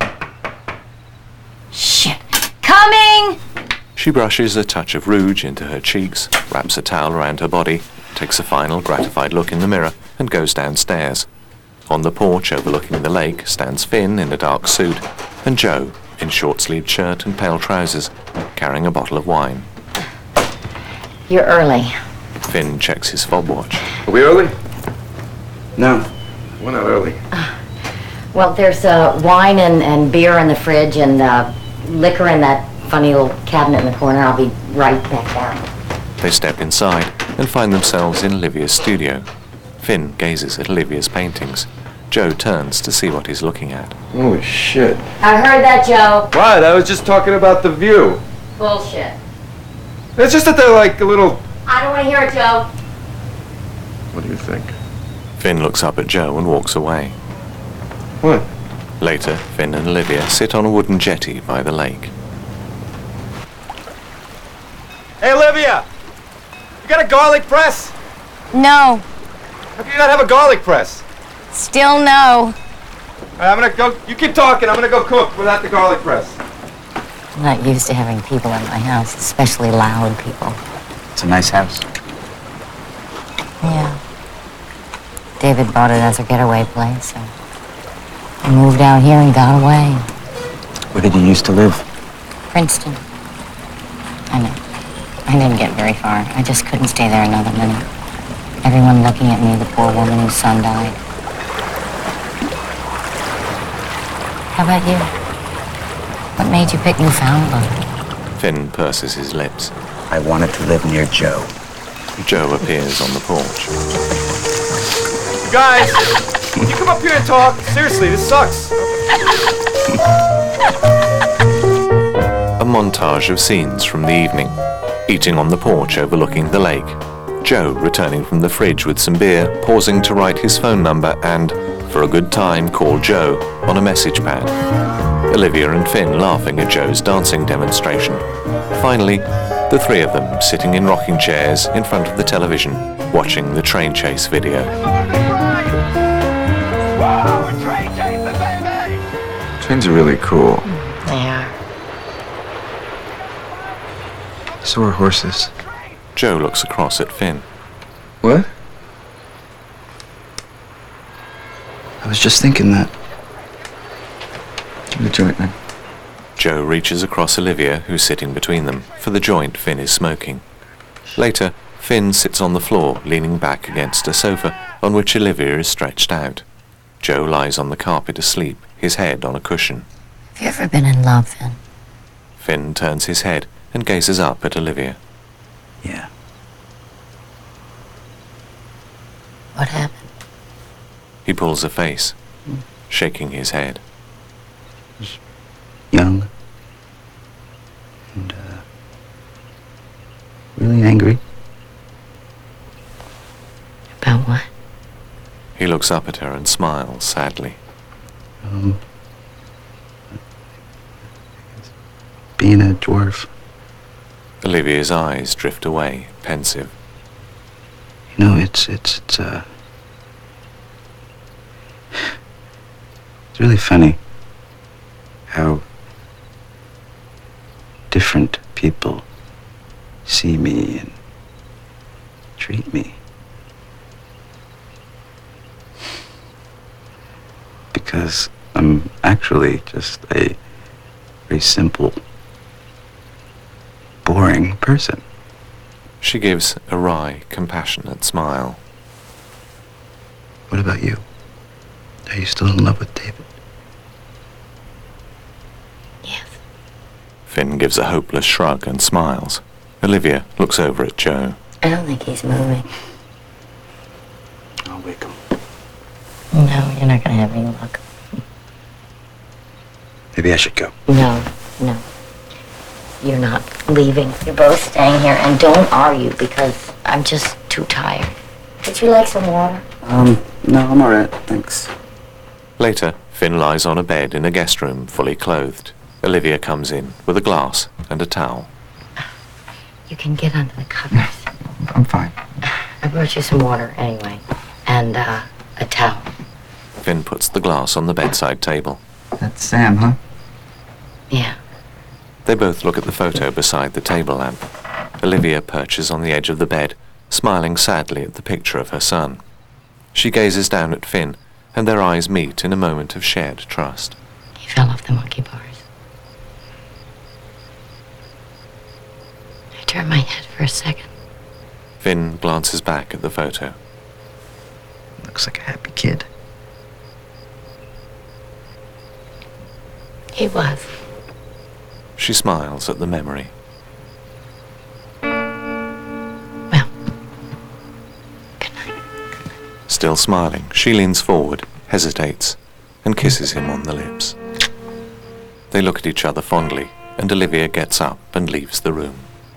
Shit. Coming! She brushes a touch of rouge into her cheeks, wraps a towel around her body, takes a final gratified look in the mirror, and goes downstairs. On the porch overlooking the lake stands Finn in a dark suit, and Joe in short-sleeved shirt and pale trousers, carrying a bottle of wine. You're early. Finn checks his fob watch. Are we early? No, we're not early. Well, there's uh, wine and, and beer in the fridge and uh, liquor in that funny little cabinet in the corner. I'll be right back down. They step inside and find themselves in Olivia's studio. Finn gazes at Olivia's paintings. Joe turns to see what he's looking at. Holy shit. I heard that, Joe. What? I was just talking about the view. Bullshit. It's just that they're like a little... I don't want to hear it, Joe. What do you think? Finn looks up at Joe and walks away. What? Later, Finn and Olivia sit on a wooden jetty by the lake. Hey, Olivia! You got a garlic press? No. How can you not have a garlic press? Still no. All right, I'm gonna go... You keep talking, I'm gonna go cook without the garlic press. I'm not used to having people in my house, especially loud people. It's a nice house. Yeah. David bought it as a getaway place, so I moved out here and got away. Where did you used to live? Princeton. I know. I didn't get very far. I just couldn't stay there another minute. Everyone looking at me, the poor woman whose son died. How about you? What made you pick Newfoundland? Finn purses his lips. I wanted to live near Joe. Joe appears on the porch. You guys! Can you come up here and talk? Seriously, this sucks. A montage of scenes from the evening. Eating on the porch overlooking the lake. Joe returning from the fridge with some beer, pausing to write his phone number and, for a good time, call Joe on a message pad. Olivia and Finn laughing at Joe's dancing demonstration. Finally, the three of them sitting in rocking chairs in front of the television, watching the train chase video. Trains are really cool. They are. So are horses. Joe looks across at Finn. What? I was just thinking that. joint, man. Joe reaches across Olivia, who's sitting between them, for the joint Finn is smoking. Later, Finn sits on the floor, leaning back against a sofa on which Olivia is stretched out. Joe lies on the carpet asleep, his head on a cushion. Have you ever been in love, Finn? Finn turns his head and gazes up at Olivia. Yeah. What happened? He pulls a face, shaking his head. Young. And, uh, really angry. About what? He looks up at her and smiles sadly. Um, being a dwarf. Olivia's eyes drift away, pensive. You know, it's, it's, it's, uh... It's really funny how different people see me and treat me. Because I'm actually just a very simple, boring person. She gives a wry, compassionate smile. What about you? Are you still in love with David? Yes. Finn gives a hopeless shrug and smiles. Olivia looks over at Joe. I don't think he's moving. I'll wake him. No, you're not gonna have any luck. Maybe I should go. No, no. You're not leaving. You're both staying here, and don't argue because I'm just too tired. Would you like some water? Um, no, I'm alright, thanks. Later, Finn lies on a bed in a guest room, fully clothed. Olivia comes in with a glass and a towel. You can get under the covers. I'm fine. I brought you some water anyway, and uh, a towel. Finn puts the glass on the bedside table. That's Sam, huh? Yeah. They both look at the photo beside the table lamp. Olivia perches on the edge of the bed, smiling sadly at the picture of her son. She gazes down at Finn, and their eyes meet in a moment of shared trust. He fell off the monkey bars. I turned my head for a second. Finn glances back at the photo. Looks like a happy kid. He was. She smiles at the memory. Well, good night. Still smiling, she leans forward, hesitates, and kisses him on the lips. They look at each other fondly, and Olivia gets up and leaves the room.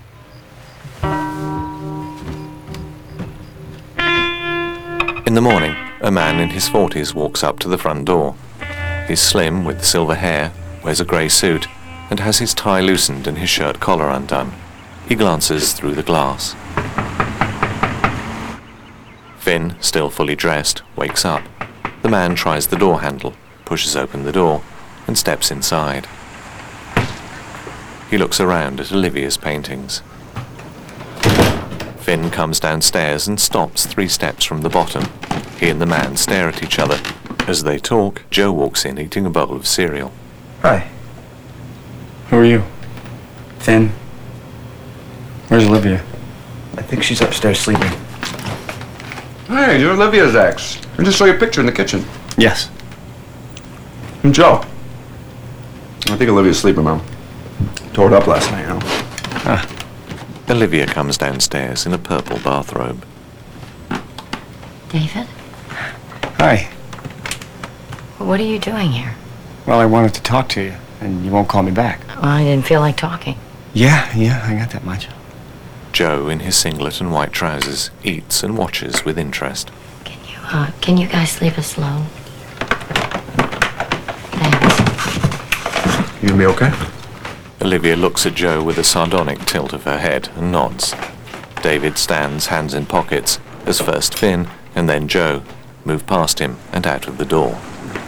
In the morning, a man in his forties walks up to the front door. He's slim, with silver hair, wears a grey suit, and has his tie loosened and his shirt collar undone. He glances through the glass. Finn, still fully dressed, wakes up. The man tries the door handle, pushes open the door, and steps inside. He looks around at Olivia's paintings. Finn comes downstairs and stops three steps from the bottom. He and the man stare at each other. As they talk, Joe walks in eating a bowl of cereal. Hi. Who are you? Finn. Where's Olivia? I think she's upstairs sleeping. Hey, you're Olivia's ex. I just saw your picture in the kitchen. Yes. I'm Joe. I think Olivia's sleeping, Mom. Tore it up last night, you know. Ah. Olivia comes downstairs in a purple bathrobe. David? Hi. What are you doing here? Well, I wanted to talk to you, and you won't call me back. Well, I didn't feel like talking. Yeah, yeah, I got that much. Joe, in his singlet and white trousers, eats and watches with interest. Can you, uh, can you guys leave us alone? You gonna be okay? Olivia looks at Joe with a sardonic tilt of her head and nods. David stands, hands in pockets, as first Finn and then Joe move past him and out of the door.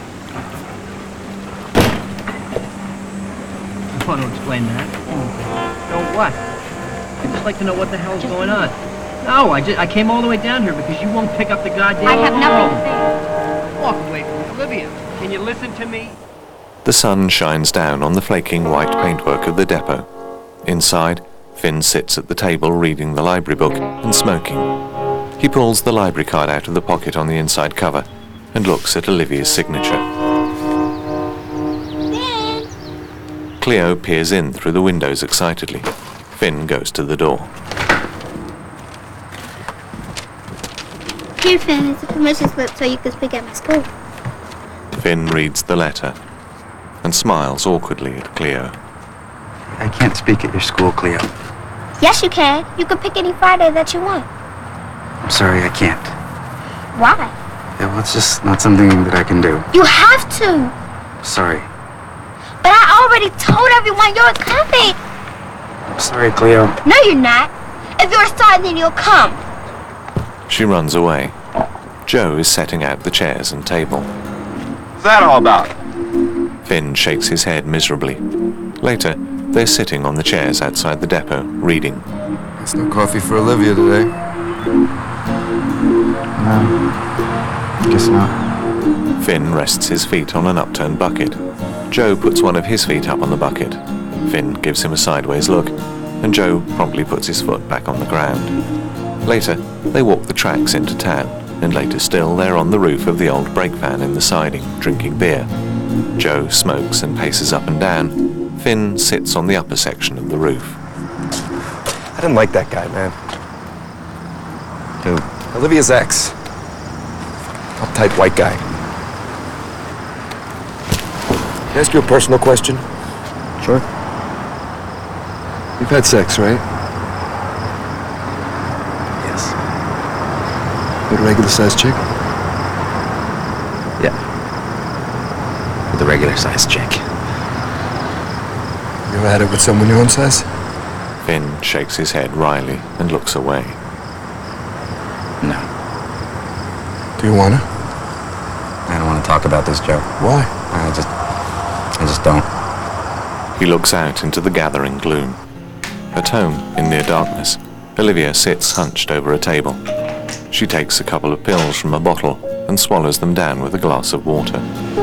I want to explain that. Know what? I'd just like to know what the hell's going on. No, I just I came all the way down here because you won't pick up the goddamn I have nothing to say. Walk away from me. Olivia, can you listen to me? The sun shines down on the flaking white paintwork of the depot. Inside, Finn sits at the table reading the library book and smoking. He pulls the library card out of the pocket on the inside cover and looks at Olivia's signature. Cleo peers in through the windows excitedly. Finn goes to the door. Here, Finn, it's a permission slip so you can speak at my school. Finn reads the letter and smiles awkwardly at Cleo. I can't speak at your school, Cleo. Yes, you can. You can pick any Friday that you want. I'm sorry, I can't. Why? Yeah, well, it's just not something that I can do. You have to. Sorry. But I already told everyone you're coming. I'm sorry, Cleo. No, you're not. If you're sorry, then you'll come. She runs away. Joe is setting out the chairs and table. What's that all about? Finn shakes his head miserably. Later, they're sitting on the chairs outside the depot, reading. There's no coffee for Olivia today. No, guess not. Finn rests his feet on an upturned bucket. Joe puts one of his feet up on the bucket. Finn gives him a sideways look, and Joe promptly puts his foot back on the ground. Later, they walk the tracks into town, and later still, they're on the roof of the old brake van in the siding, drinking beer. Joe smokes and paces up and down. Finn sits on the upper section of the roof. I didn't like that guy, man. Who? Olivia's ex. Uptight white guy. Can I ask you a personal question? Sure. You've had sex, right? Yes. With a regular-sized chick? Yeah. With a regular-sized chick. You ever had it with someone your own size? Finn shakes his head wryly and looks away. No. Do you wanna? I don't want to talk about this, Joe. Why? I just... I just don't. He looks out into the gathering gloom. At home, in near darkness, Olivia sits hunched over a table. She takes a couple of pills from a bottle and swallows them down with a glass of water.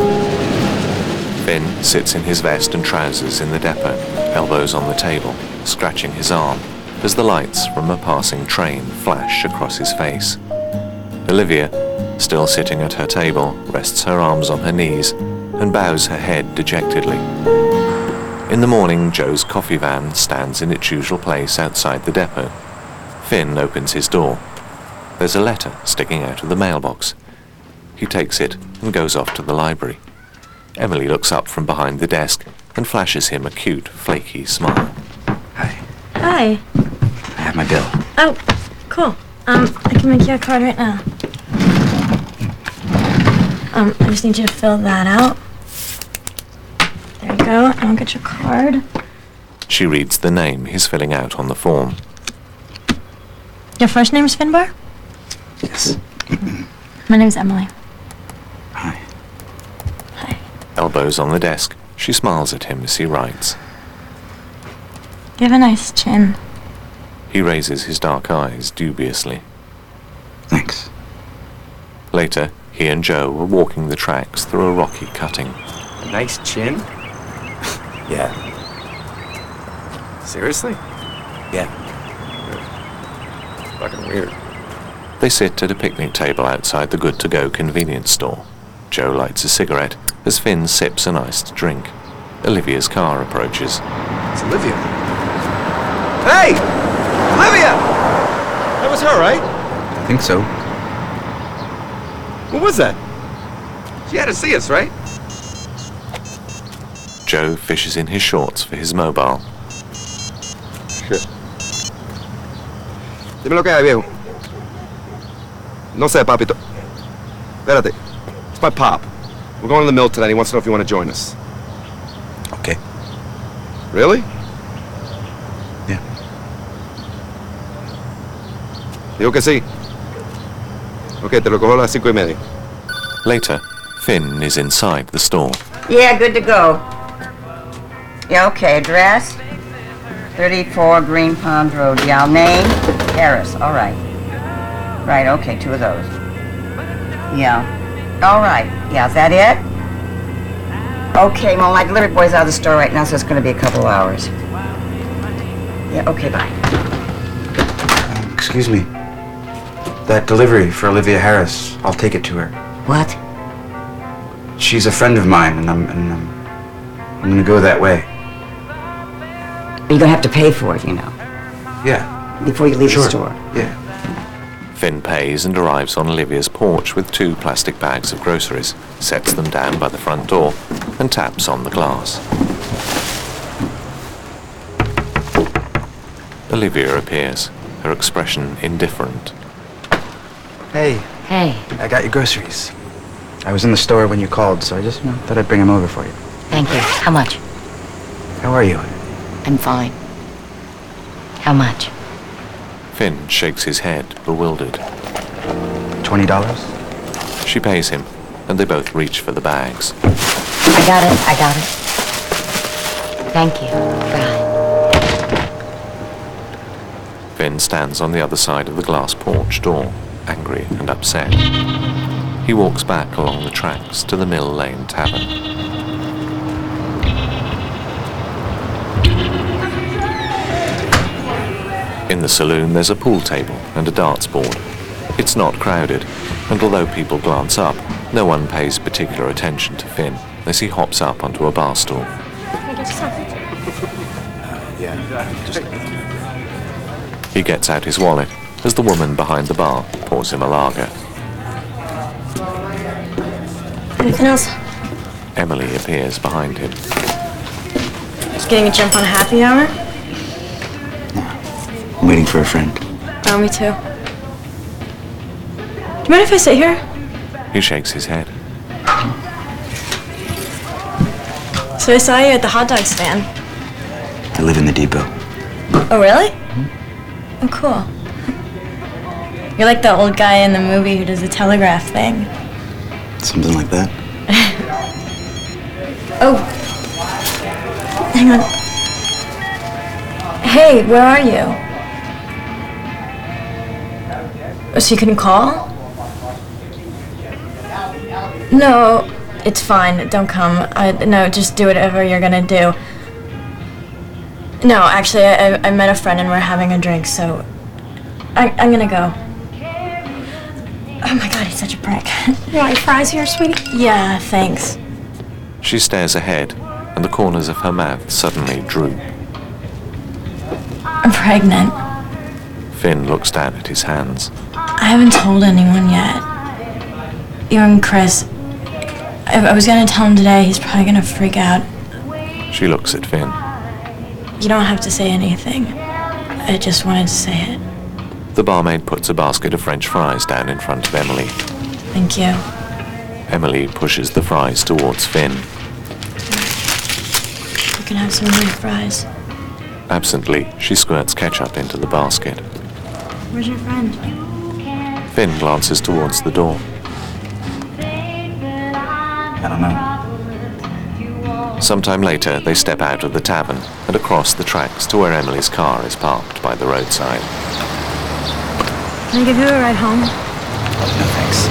Finn sits in his vest and trousers in the depot, elbows on the table, scratching his arm as the lights from a passing train flash across his face. Olivia, still sitting at her table, rests her arms on her knees and bows her head dejectedly. In the morning, Joe's coffee van stands in its usual place outside the depot. Finn opens his door. There's a letter sticking out of the mailbox. He takes it and goes off to the library. Emily looks up from behind the desk and flashes him a cute, flaky smile. Hi. Hi. I have my bill. Oh, cool. Um, I can make you a card right now. Um, I just need you to fill that out. There you go, and I'll get your card. She reads the name he's filling out on the form. Your first name is Finbar? Yes. My name's Emily. Hi. Hi. Elbows on the desk, she smiles at him as he writes. You have a nice chin. He raises his dark eyes dubiously. Thanks. Later, he and Joe are walking the tracks through a rocky cutting. A nice chin? Yeah. Seriously? Yeah. Fucking weird. They sit at a picnic table outside the Good To Go convenience store. Joe lights a cigarette as Finn sips an iced drink. Olivia's car approaches. It's Olivia. Hey! Olivia! That was her, right? I think so. What was that? She had to see us, right? Joe fishes in his shorts for his mobile. Shit. Dime lo que hay, viejo. No sé, papito. Espérate. It's my pop. We're going to the mill tonight. He wants to know if you want to join us. Okay. Really? Yeah. Digo que sí. Okay, te lo cojo a las cinco y media. Later, Finn is inside the store. Yeah, good to go. Yeah, okay, address? thirty-four Green Pond Road. Yeah, name? Harris, all right. Right, okay, two of those. Yeah. All right. Yeah, is that it? Okay, well, my delivery boy's out of the store right now, so it's going to be a couple of hours. Yeah, okay, bye. Excuse me. That delivery for Olivia Harris, I'll take it to her. What? She's a friend of mine, and I'm, and I'm, I'm gonna go that way. You're going to have to pay for it, you know. Yeah. Before you leave Sure. the store. Yeah. Finn pays and arrives on Olivia's porch with two plastic bags of groceries, sets them down by the front door, and taps on the glass. Olivia appears, her expression indifferent. Hey. Hey. I got your groceries. I was in the store when you called, so I just you know, thought I'd bring them over for you. Thank you. How much? How are you? I'm fine. How much? Finn shakes his head, bewildered. Twenty dollars? She pays him, and they both reach for the bags. I got it. I got it. Thank you. Bye. Finn stands on the other side of the glass porch door, angry and upset. He walks back along the tracks to the Mill Lane Tavern. In the saloon, there's a pool table and a darts board. It's not crowded, and although people glance up, no one pays particular attention to Finn as he hops up onto a bar stool. Can I get you something? Yeah. Just... He gets out his wallet as the woman behind the bar pours him a lager. Anything else? Emily appears behind him. Just getting a jump on a happy hour? I'm waiting for a friend. Oh, me too. Do you mind if I sit here? He shakes his head. So I saw you at the hot dog stand. I live in the depot. Oh, really? Oh, cool. You're like the old guy in the movie who does the telegraph thing. Something like that. Oh. Hang on. Hey, where are you? Oh, so you couldn't call? No, it's fine. Don't come. I, no, just do whatever you're gonna do. No, actually, I, I met a friend and we're having a drink, so I, I'm gonna go. Oh my god, he's such a prick. You want your fries here, sweetie? Yeah, thanks. She stares ahead, and the corners of her mouth suddenly droop. I'm pregnant. Finn looks down at his hands. I haven't told anyone yet. Even Chris. I, I was gonna tell him today. He's probably gonna freak out. She looks at Finn. You don't have to say anything. I just wanted to say it. The barmaid puts a basket of French fries down in front of Emily. Thank you. Emily pushes the fries towards Finn. You can have some of my fries. Absently, she squirts ketchup into the basket. Where's your friend? Finn glances towards the door. I don't know. Sometime later, they step out of the tavern and across the tracks to where Emily's car is parked by the roadside. Can I give you a ride home? No, thanks.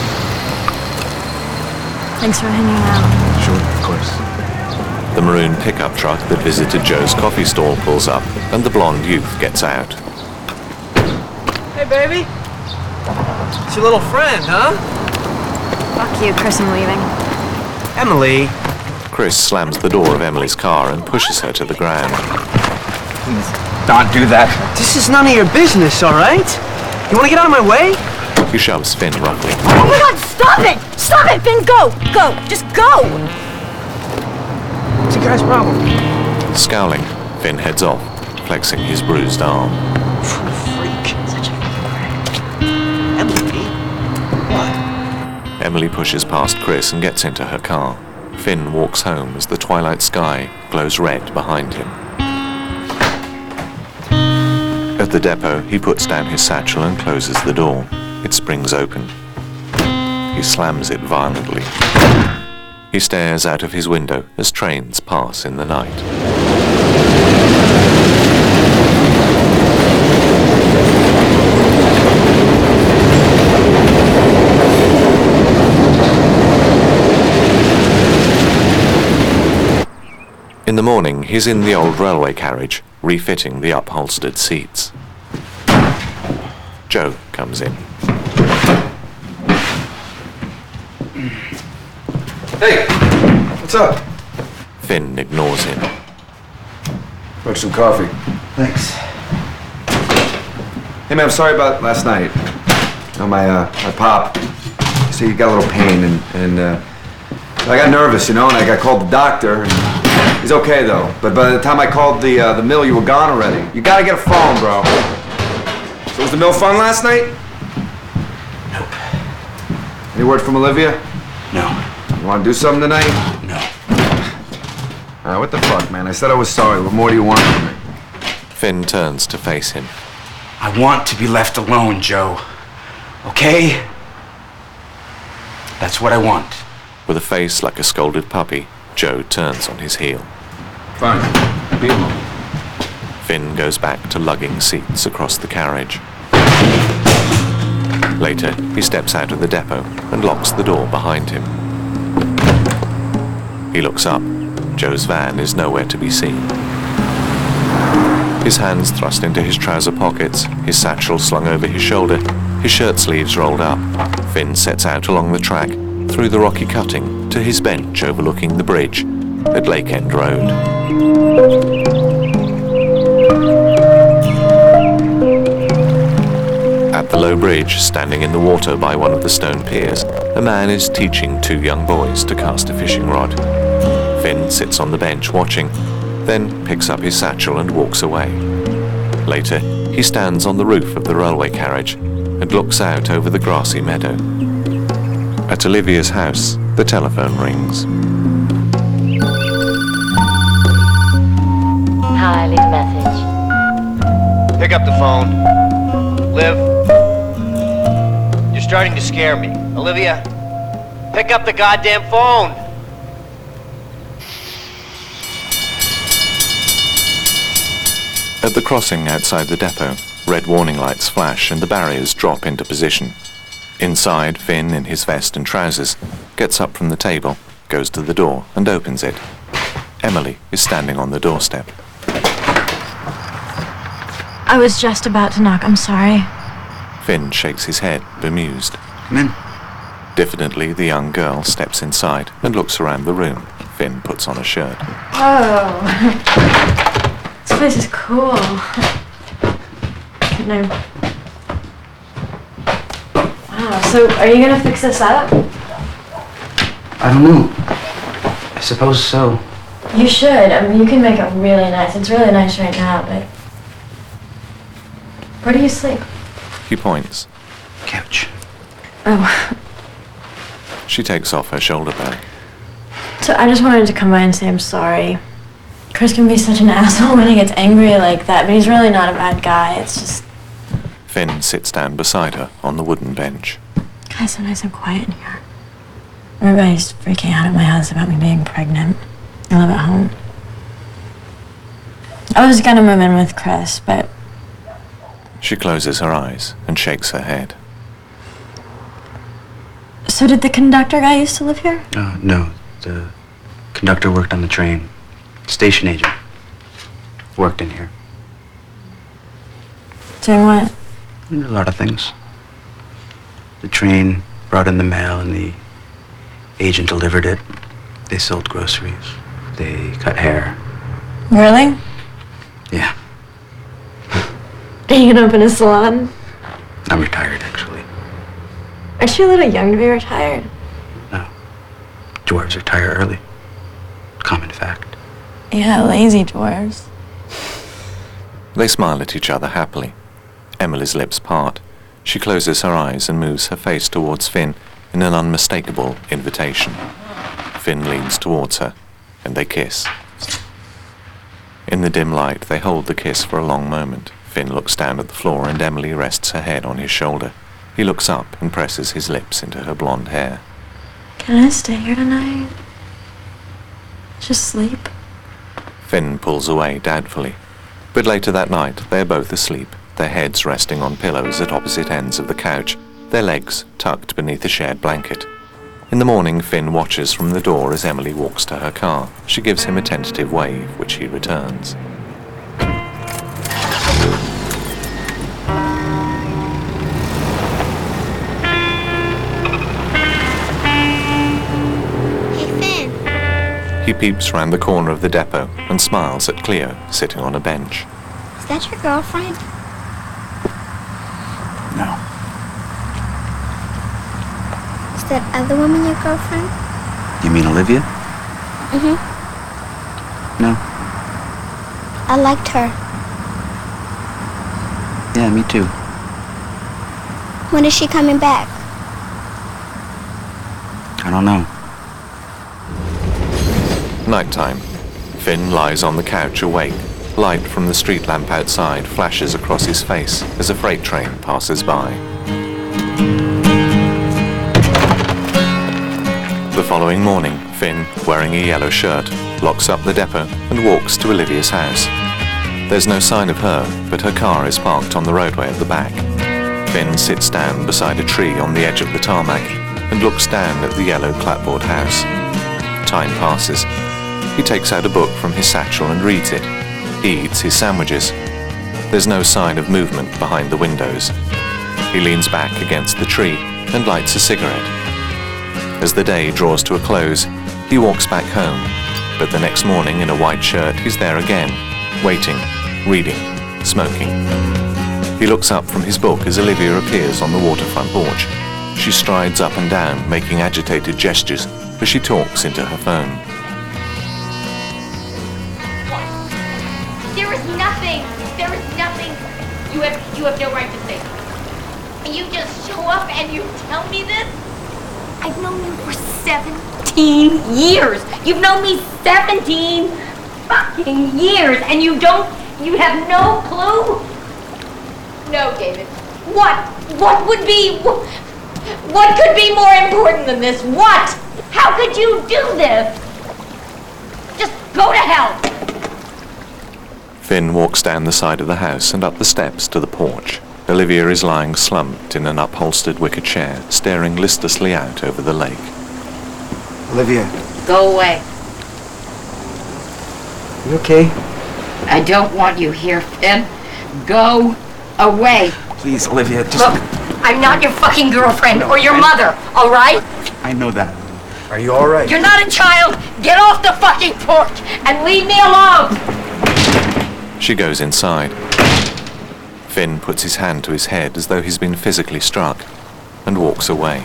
Thanks for hanging out. Sure, of course. The maroon pickup truck that visited Joe's coffee stall pulls up, and the blonde youth gets out. Hey, baby. It's your little friend, huh? Fuck you, Chris, I'm leaving. Emily. Chris slams the door of Emily's car and pushes her to the ground. Please, don't do that. This is none of your business, all right? You want to get out of my way? He shoves Finn roughly. Oh my god, stop it! Stop it, Finn, go! Go! Just go! What's the guy's problem? Scowling, Finn heads off, flexing his bruised arm. Freak. Such a Emily? What? Emily pushes past Chris and gets into her car. Finn walks home as the twilight sky glows red behind him. At the depot, he puts down his satchel and closes the door. It springs open. He slams it violently. He stares out of his window as trains pass in the night. In the morning, he's in the old railway carriage, refitting the upholstered seats. Joe comes in. Hey, what's up? Finn ignores him. Brought some coffee. Thanks. Hey man, I'm sorry about last night. You know, my uh, my pop. You see, he got a little pain, and and uh, I got nervous, you know, and I got called the doctor. And he's okay though. But by the time I called the uh, the mill, you were gone already. You gotta get a phone, bro. So was the mill fun last night? Nope. Any word from Olivia? No. You want to do something tonight? No. All right, what the fuck, man? I said I was sorry. What more do you want from me? Finn turns to face him. I want to be left alone, Joe. Okay? That's what I want. With a face like a scolded puppy, Joe turns on his heel. Fine. Be alone. Finn goes back to lugging seats across the carriage. Later, he steps out of the depot and locks the door behind him. He looks up. Joe's van is nowhere to be seen. His hands thrust into his trouser pockets, his satchel slung over his shoulder, his shirt sleeves rolled up, Finn sets out along the track, through the rocky cutting, to his bench overlooking the bridge at Lake End Road. At the low bridge, standing in the water by one of the stone piers, a man is teaching two young boys to cast a fishing rod. Finn sits on the bench watching, then picks up his satchel and walks away. Later, he stands on the roof of the railway carriage and looks out over the grassy meadow. At Olivia's house, the telephone rings. Hi, leave a message. Pick up the phone. Liv, you're starting to scare me. Olivia, pick up the goddamn phone. At the crossing outside the depot, red warning lights flash and the barriers drop into position. Inside, Finn, in his vest and trousers, gets up from the table, goes to the door and opens it. Emily is standing on the doorstep. I was just about to knock. I'm sorry. Finn shakes his head, bemused. Come in. Diffidently, the young girl steps inside and looks around the room. Finn puts on a shirt. Oh. This place is cool. No. Wow, so are you gonna fix this up? I don't know. I suppose so. You should. I mean, you can make it really nice. It's really nice right now, but... Where do you sleep? He points. Couch. Oh. She takes off her shoulder bag. So I just wanted to come by and say I'm sorry. Chris can be such an asshole when he gets angry like that, but he's really not a bad guy. It's just... Finn sits down beside her on the wooden bench. Guys, so nice and quiet in here. Everybody's freaking out at my house about me being pregnant. I live at home. I was gonna move in with Chris, but... She closes her eyes and shakes her head. So did the conductor guy used to live here? Uh, no, the conductor worked on the train. Station agent. Worked in here. Doing what? A lot of things. The train brought in the mail and the agent delivered it. They sold groceries. They cut hair. Really? Yeah. Are you gonna open a salon? I'm retired, actually. Aren't you a little young to be retired? Dwarves retire early. Common fact. Yeah, lazy dwarves. They smile at each other happily. Emily's lips part. She closes her eyes and moves her face towards Finn in an unmistakable invitation. Finn leans towards her, and they kiss. In the dim light, they hold the kiss for a long moment. Finn looks down at the floor and Emily rests her head on his shoulder. He looks up and presses his lips into her blonde hair. Can I stay here tonight? Just sleep? Finn pulls away doubtfully. But later that night, they are both asleep, their heads resting on pillows at opposite ends of the couch, their legs tucked beneath a shared blanket. In the morning, Finn watches from the door as Emily walks to her car. She gives him a tentative wave, which he returns. Hey, Finn. He peeps round the corner of the depot and smiles at Cleo, sitting on a bench. Is that your girlfriend? No. Is that other woman your girlfriend? You mean Olivia? Mm-hmm. No. I liked her. Yeah, me too. When is she coming back? I don't know. Nighttime. Finn lies on the couch awake. Light from the street lamp outside flashes across his face as a freight train passes by. The following morning, Finn, wearing a yellow shirt, locks up the depot and walks to Olivia's house. There's no sign of her, but her car is parked on the roadway at the back. Finn sits down beside a tree on the edge of the tarmac and looks down at the yellow clapboard house. Time passes. He takes out a book from his satchel and reads it. He eats his sandwiches. There's no sign of movement behind the windows. He leans back against the tree and lights a cigarette. As the day draws to a close, he walks back home, but the next morning in a white shirt he's there again, waiting, reading, smoking. He looks up from his book as Olivia appears on the waterfront porch. She strides up and down, making agitated gestures as she talks into her phone. There is nothing. There is nothing. You have you have no right to say. You just show up and you tell me this? I've known you for seventeen years. You've known me seventeen fucking years, and you don't. You have no clue. No, David. What? What would be? What, what could be more important than this? What? How could you do this? Just go to hell. Finn walks down the side of the house and up the steps to the porch. Olivia is lying slumped in an upholstered wicker chair, staring listlessly out over the lake. Olivia, Go away. you okay? I don't want you here, Finn. Go away. Please, Olivia, just... Look, I'm not your fucking girlfriend or your mother, all right? I know that. Are you all right? You're not a child. Get off the fucking porch and leave me alone. She goes inside. Finn puts his hand to his head as though he's been physically struck and walks away.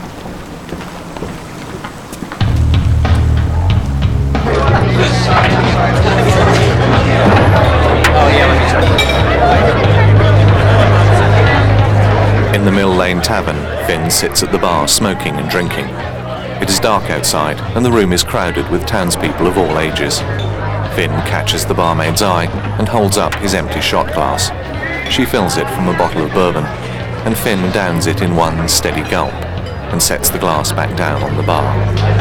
In the Mill Lane Tavern, Finn sits at the bar smoking and drinking. It is dark outside and the room is crowded with townspeople of all ages. Finn catches the barmaid's eye and holds up his empty shot glass. She fills it from a bottle of bourbon, and Finn downs it in one steady gulp and sets the glass back down on the bar.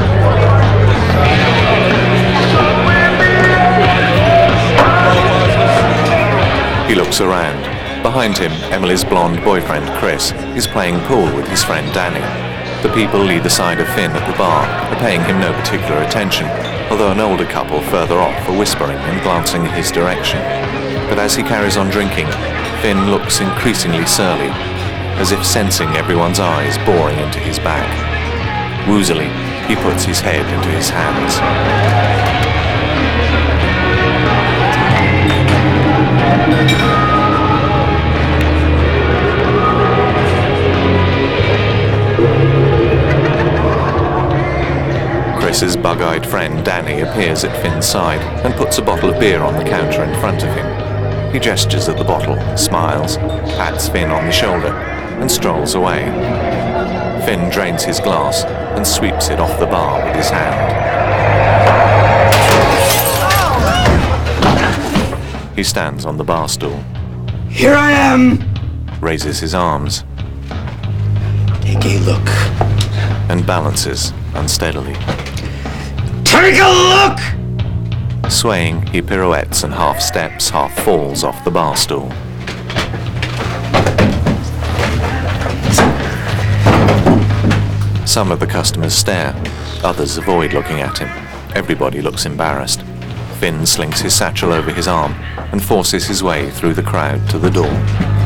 He looks around. Behind him, Emily's blonde boyfriend, Chris, is playing pool with his friend Danny. The people either side of Finn at the bar are paying him no particular attention, although an older couple further off are whispering and glancing in his direction. But as he carries on drinking, Finn looks increasingly surly, as if sensing everyone's eyes boring into his back. Woozily, he puts his head into his hands. Chris's bug-eyed friend Danny appears at Finn's side and puts a bottle of beer on the counter in front of him. He gestures at the bottle, smiles, pats Finn on the shoulder, and strolls away. Finn drains his glass and sweeps it off the bar with his hand. He stands on the bar stool. Here I am! Raises his arms. Take a look. And balances unsteadily. Take a look! Swaying, he pirouettes and half steps, half falls off the bar stool. Some of the customers stare, others avoid looking at him. Everybody looks embarrassed. Finn slings his satchel over his arm and forces his way through the crowd to the door.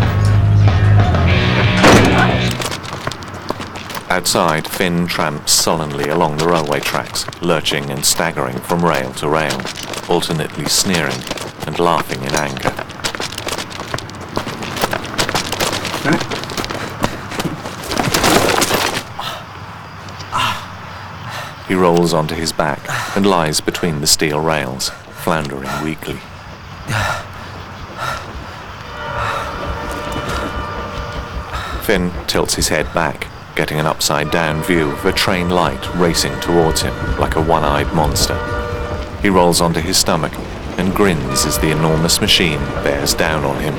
Outside, Finn tramps sullenly along the railway tracks, lurching and staggering from rail to rail, alternately sneering and laughing in anger. He rolls onto his back and lies between the steel rails, floundering weakly. Finn tilts his head back, getting an upside-down view of a train light racing towards him like a one-eyed monster. He rolls onto his stomach and grins as the enormous machine bears down on him.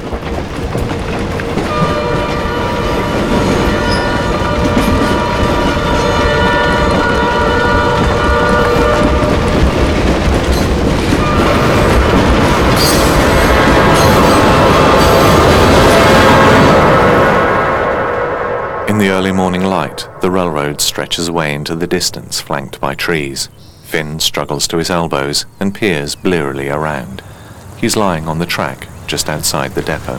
In the early morning light, the railroad stretches away into the distance, flanked by trees. Finn struggles to his elbows and peers blearily around. He's lying on the track, just outside the depot.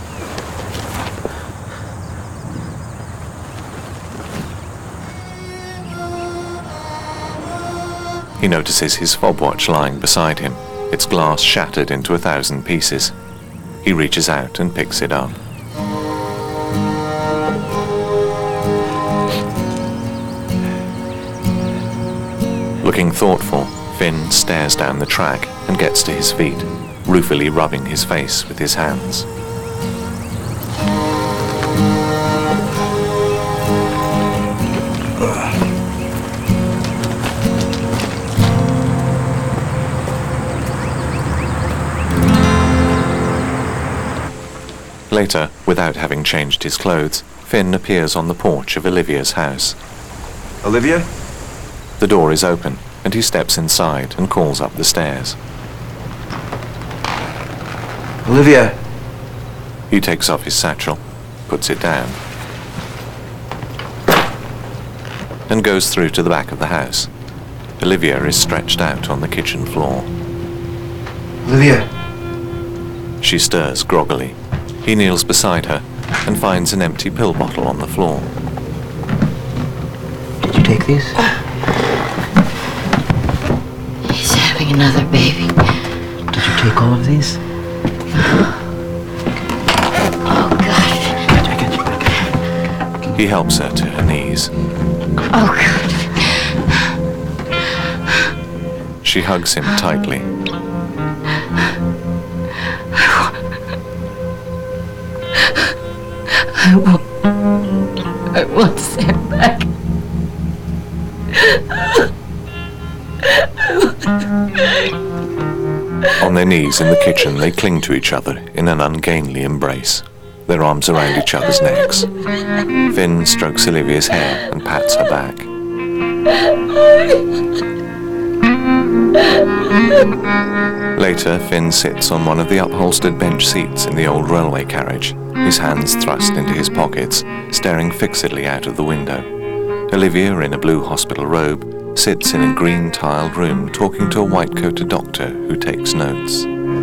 He notices his fob watch lying beside him, its glass shattered into a thousand pieces. He reaches out and picks it up. Looking thoughtful, Finn stares down the track and gets to his feet, ruefully rubbing his face with his hands. Later, without having changed his clothes, Finn appears on the porch of Olivia's house. Olivia? The door is open, and he steps inside and calls up the stairs. Olivia! He takes off his satchel, puts it down, and goes through to the back of the house. Olivia is stretched out on the kitchen floor. Olivia! She stirs groggily. He kneels beside her and finds an empty pill bottle on the floor. Did you take these? He's having another baby. Did you take all of these? Oh, God. He helps her to her knees. Oh, God. She hugs him tightly. I want... I want Sam back. On their knees in the kitchen, they cling to each other in an ungainly embrace, their arms around each other's necks. Finn strokes Olivia's hair and pats her back. Later, Finn sits on one of the upholstered bench seats in the old railway carriage, his hands thrust into his pockets, staring fixedly out of the window. Olivia, in a blue hospital robe, sits in a green-tiled room talking to a white-coated doctor who takes notes.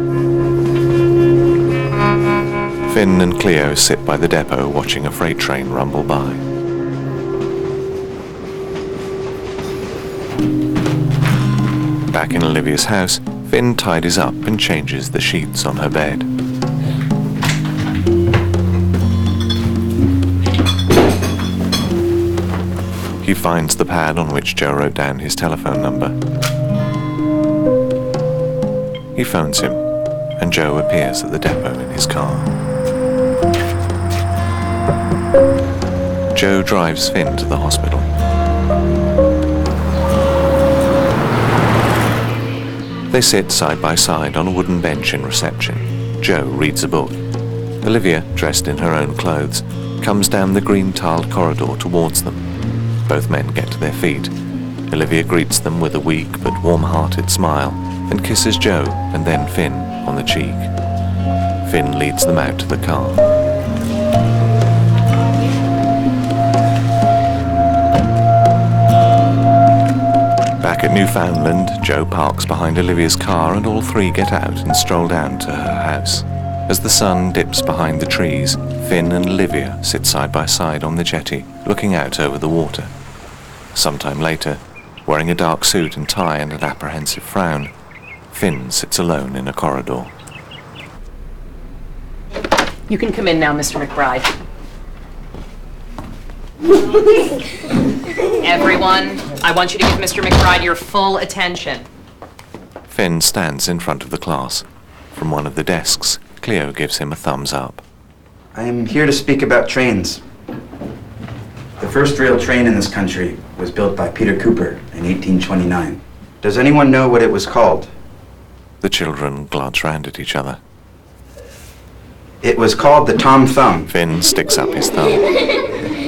Finn and Cleo sit by the depot watching a freight train rumble by. Back in Olivia's house, Finn tidies up and changes the sheets on her bed. He finds the pad on which Joe wrote down his telephone number. He phones him, and Joe appears at the depot in his car. Joe drives Finn to the hospital. They sit side by side on a wooden bench in reception. Joe reads a book. Olivia, dressed in her own clothes, comes down the green-tiled corridor towards them. Both men get to their feet. Olivia greets them with a weak but warm-hearted smile and kisses Joe and then Finn on the cheek. Finn leads them out to the car. Back at Newfoundland, Joe parks behind Olivia's car and all three get out and stroll down to her house. As the sun dips behind the trees, Finn and Olivia sit side by side on the jetty, looking out over the water. Sometime later, wearing a dark suit and tie and an apprehensive frown, Finn sits alone in a corridor. You can come in now, Mister McBride. Everyone, I want you to give Mister McBride your full attention. Finn stands in front of the class. From one of the desks, Cleo gives him a thumbs up. I am here to speak about trains. The first rail train in this country was built by Peter Cooper in eighteen twenty-nine. Does anyone know what it was called? The children glance round at each other. It was called the Tom Thumb. Finn sticks up his thumb.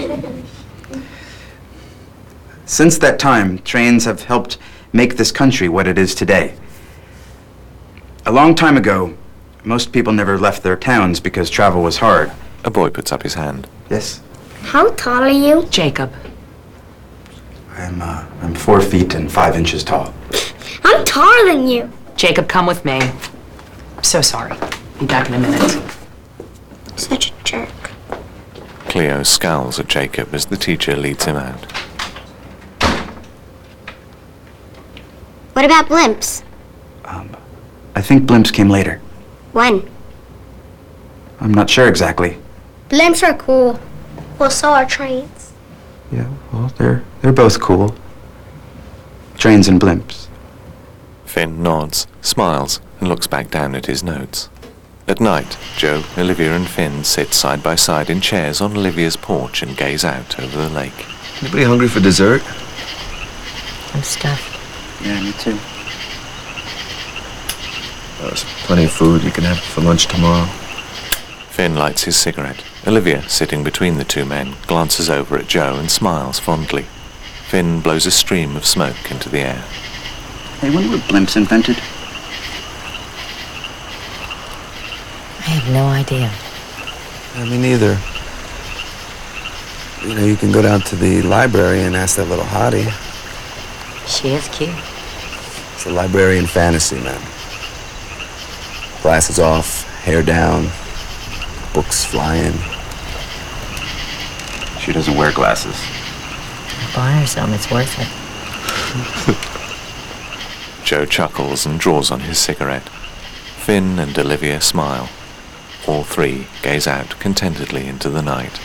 Since that time, trains have helped make this country what it is today. A long time ago, most people never left their towns because travel was hard. A boy puts up his hand. Yes? How tall are you? Jacob. I'm, uh, I'm four feet and five inches tall. I'm taller than you. Jacob, come with me. I'm so sorry. Be back in a minute. Such a jerk. Cleo scowls at Jacob as the teacher leads him out. What about blimps? I think blimps came later. When? I'm not sure exactly. Blimps are cool. Well, so are trains. Yeah, well, they're, they're both cool. Trains and blimps. Finn nods, smiles, and looks back down at his notes. At night, Joe, Olivia and Finn sit side by side in chairs on Olivia's porch and gaze out over the lake. Anybody hungry for dessert? I'm stuffed. Yeah, me too. There's plenty of food you can have for lunch tomorrow. Finn lights his cigarette. Olivia, sitting between the two men, glances over at Joe and smiles fondly. Finn blows a stream of smoke into the air. Hey, when were blimps invented? I have no idea. I mean, neither. You know, you can go down to the library and ask that little hottie. She is cute. It's a librarian fantasy, man. Glasses off, hair down, books flying. She doesn't wear glasses. Buy her some, it's worth it. Joe chuckles and draws on his cigarette. Finn and Olivia smile. All three gaze out contentedly into the night.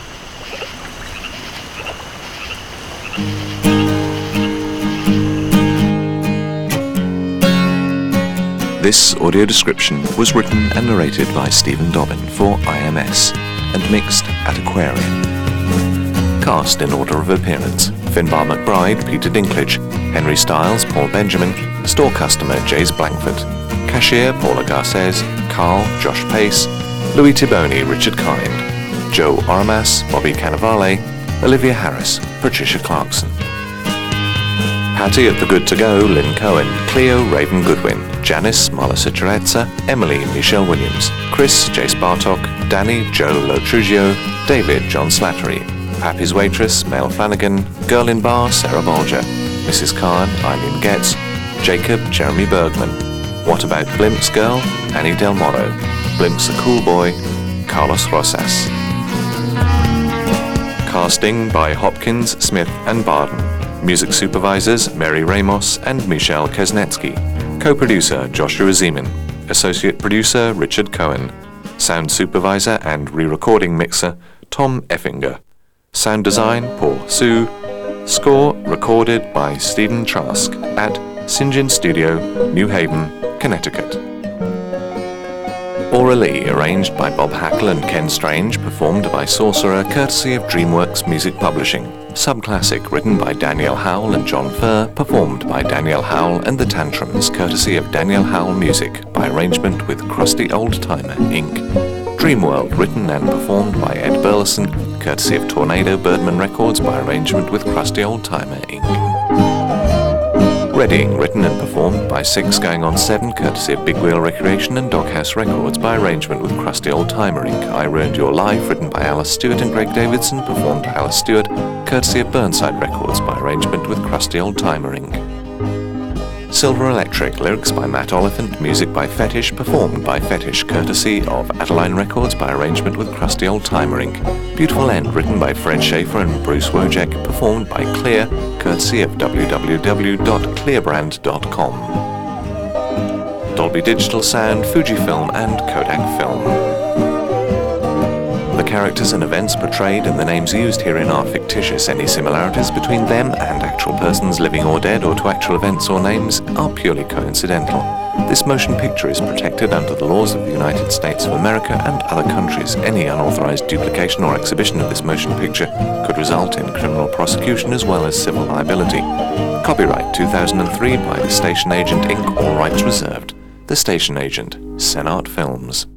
This audio description was written and narrated by Stephen Dobbin for I M S and mixed at Aquarium. Cast in order of appearance: Finbar McBride, Peter Dinklage; Henry Stiles, Paul Benjamin; store customer, Jays Blankford; cashier, Paula Garces; Carl, Josh Pace; Louis Tiboni, Richard Kind; Joe Oramas, Bobby Cannavale; Olivia Harris, Patricia Clarkson; Patty at the Good To Go, Lynn Cohen; Cleo, Raven Goodwin; Janice, Marla Cicerezza; Emily, Michelle Williams; Chris, Jace Bartok; Danny, Joe Lotrugio; David, John Slattery; Pappy's Waitress, Mel Flanagan; Girl in Bar, Sarah Bolger; Missus Khan, Eileen Getz; Jacob, Jeremy Bergman; What About Blimps Girl, Annie Del Moro; Blimps a Cool Boy, Carlos Rosas. Casting by Hopkins, Smith and Barden. Music supervisors Mary Ramos and Michelle Kesnetsky. Co-producer Joshua Zeman. Associate producer Richard Cohen. Sound supervisor and re-recording mixer Tom Effinger. Sound design Paul Sue. Score recorded by Stephen Trask at St. Studio, New Haven, Connecticut. Orally, arranged by Bob Hackle and Ken Strange, performed by Sorcerer, courtesy of DreamWorks Music Publishing. Subclassic, written by Danielle Howell and John Furr, performed by Danielle Howell and the Tantrums, courtesy of Danielle Howell Music, by arrangement with Krusty Old Timer, Incorporated. Dreamworld, written and performed by Ed Burleson, courtesy of Tornado Birdman Records, by arrangement with Krusty Old Timer, Incorporated. Reading, written and performed by Six Going on Seven, courtesy of Big Wheel Recreation and Doghouse Records, by arrangement with Krusty Old Timer, Incorporated. I Ruined Your Life, written by Alice Stewart and Greg Davidson, performed by Alice Stewart, courtesy of Burnside Records, by arrangement with Krusty Old Timer, Incorporated. Silver Electric, lyrics by Matt Oliphant, music by Fetish, performed by Fetish, courtesy of Adeline Records by arrangement with Crusty Old Timer Incorporated. Beautiful End, written by Fred Schaefer and Bruce Wojcik, performed by Clear, courtesy of w w w dot clearbrand dot com. Dolby Digital Sound, Fujifilm and Kodak Film. The characters and events portrayed and the names used herein are fictitious. Any similarities between them and actual persons living or dead or to actual events or names are purely coincidental. This motion picture is protected under the laws of the United States of America and other countries. Any unauthorized duplication or exhibition of this motion picture could result in criminal prosecution as well as civil liability. Copyright two thousand three by The Station Agent Incorporated. All rights reserved. The Station Agent, Senart Films.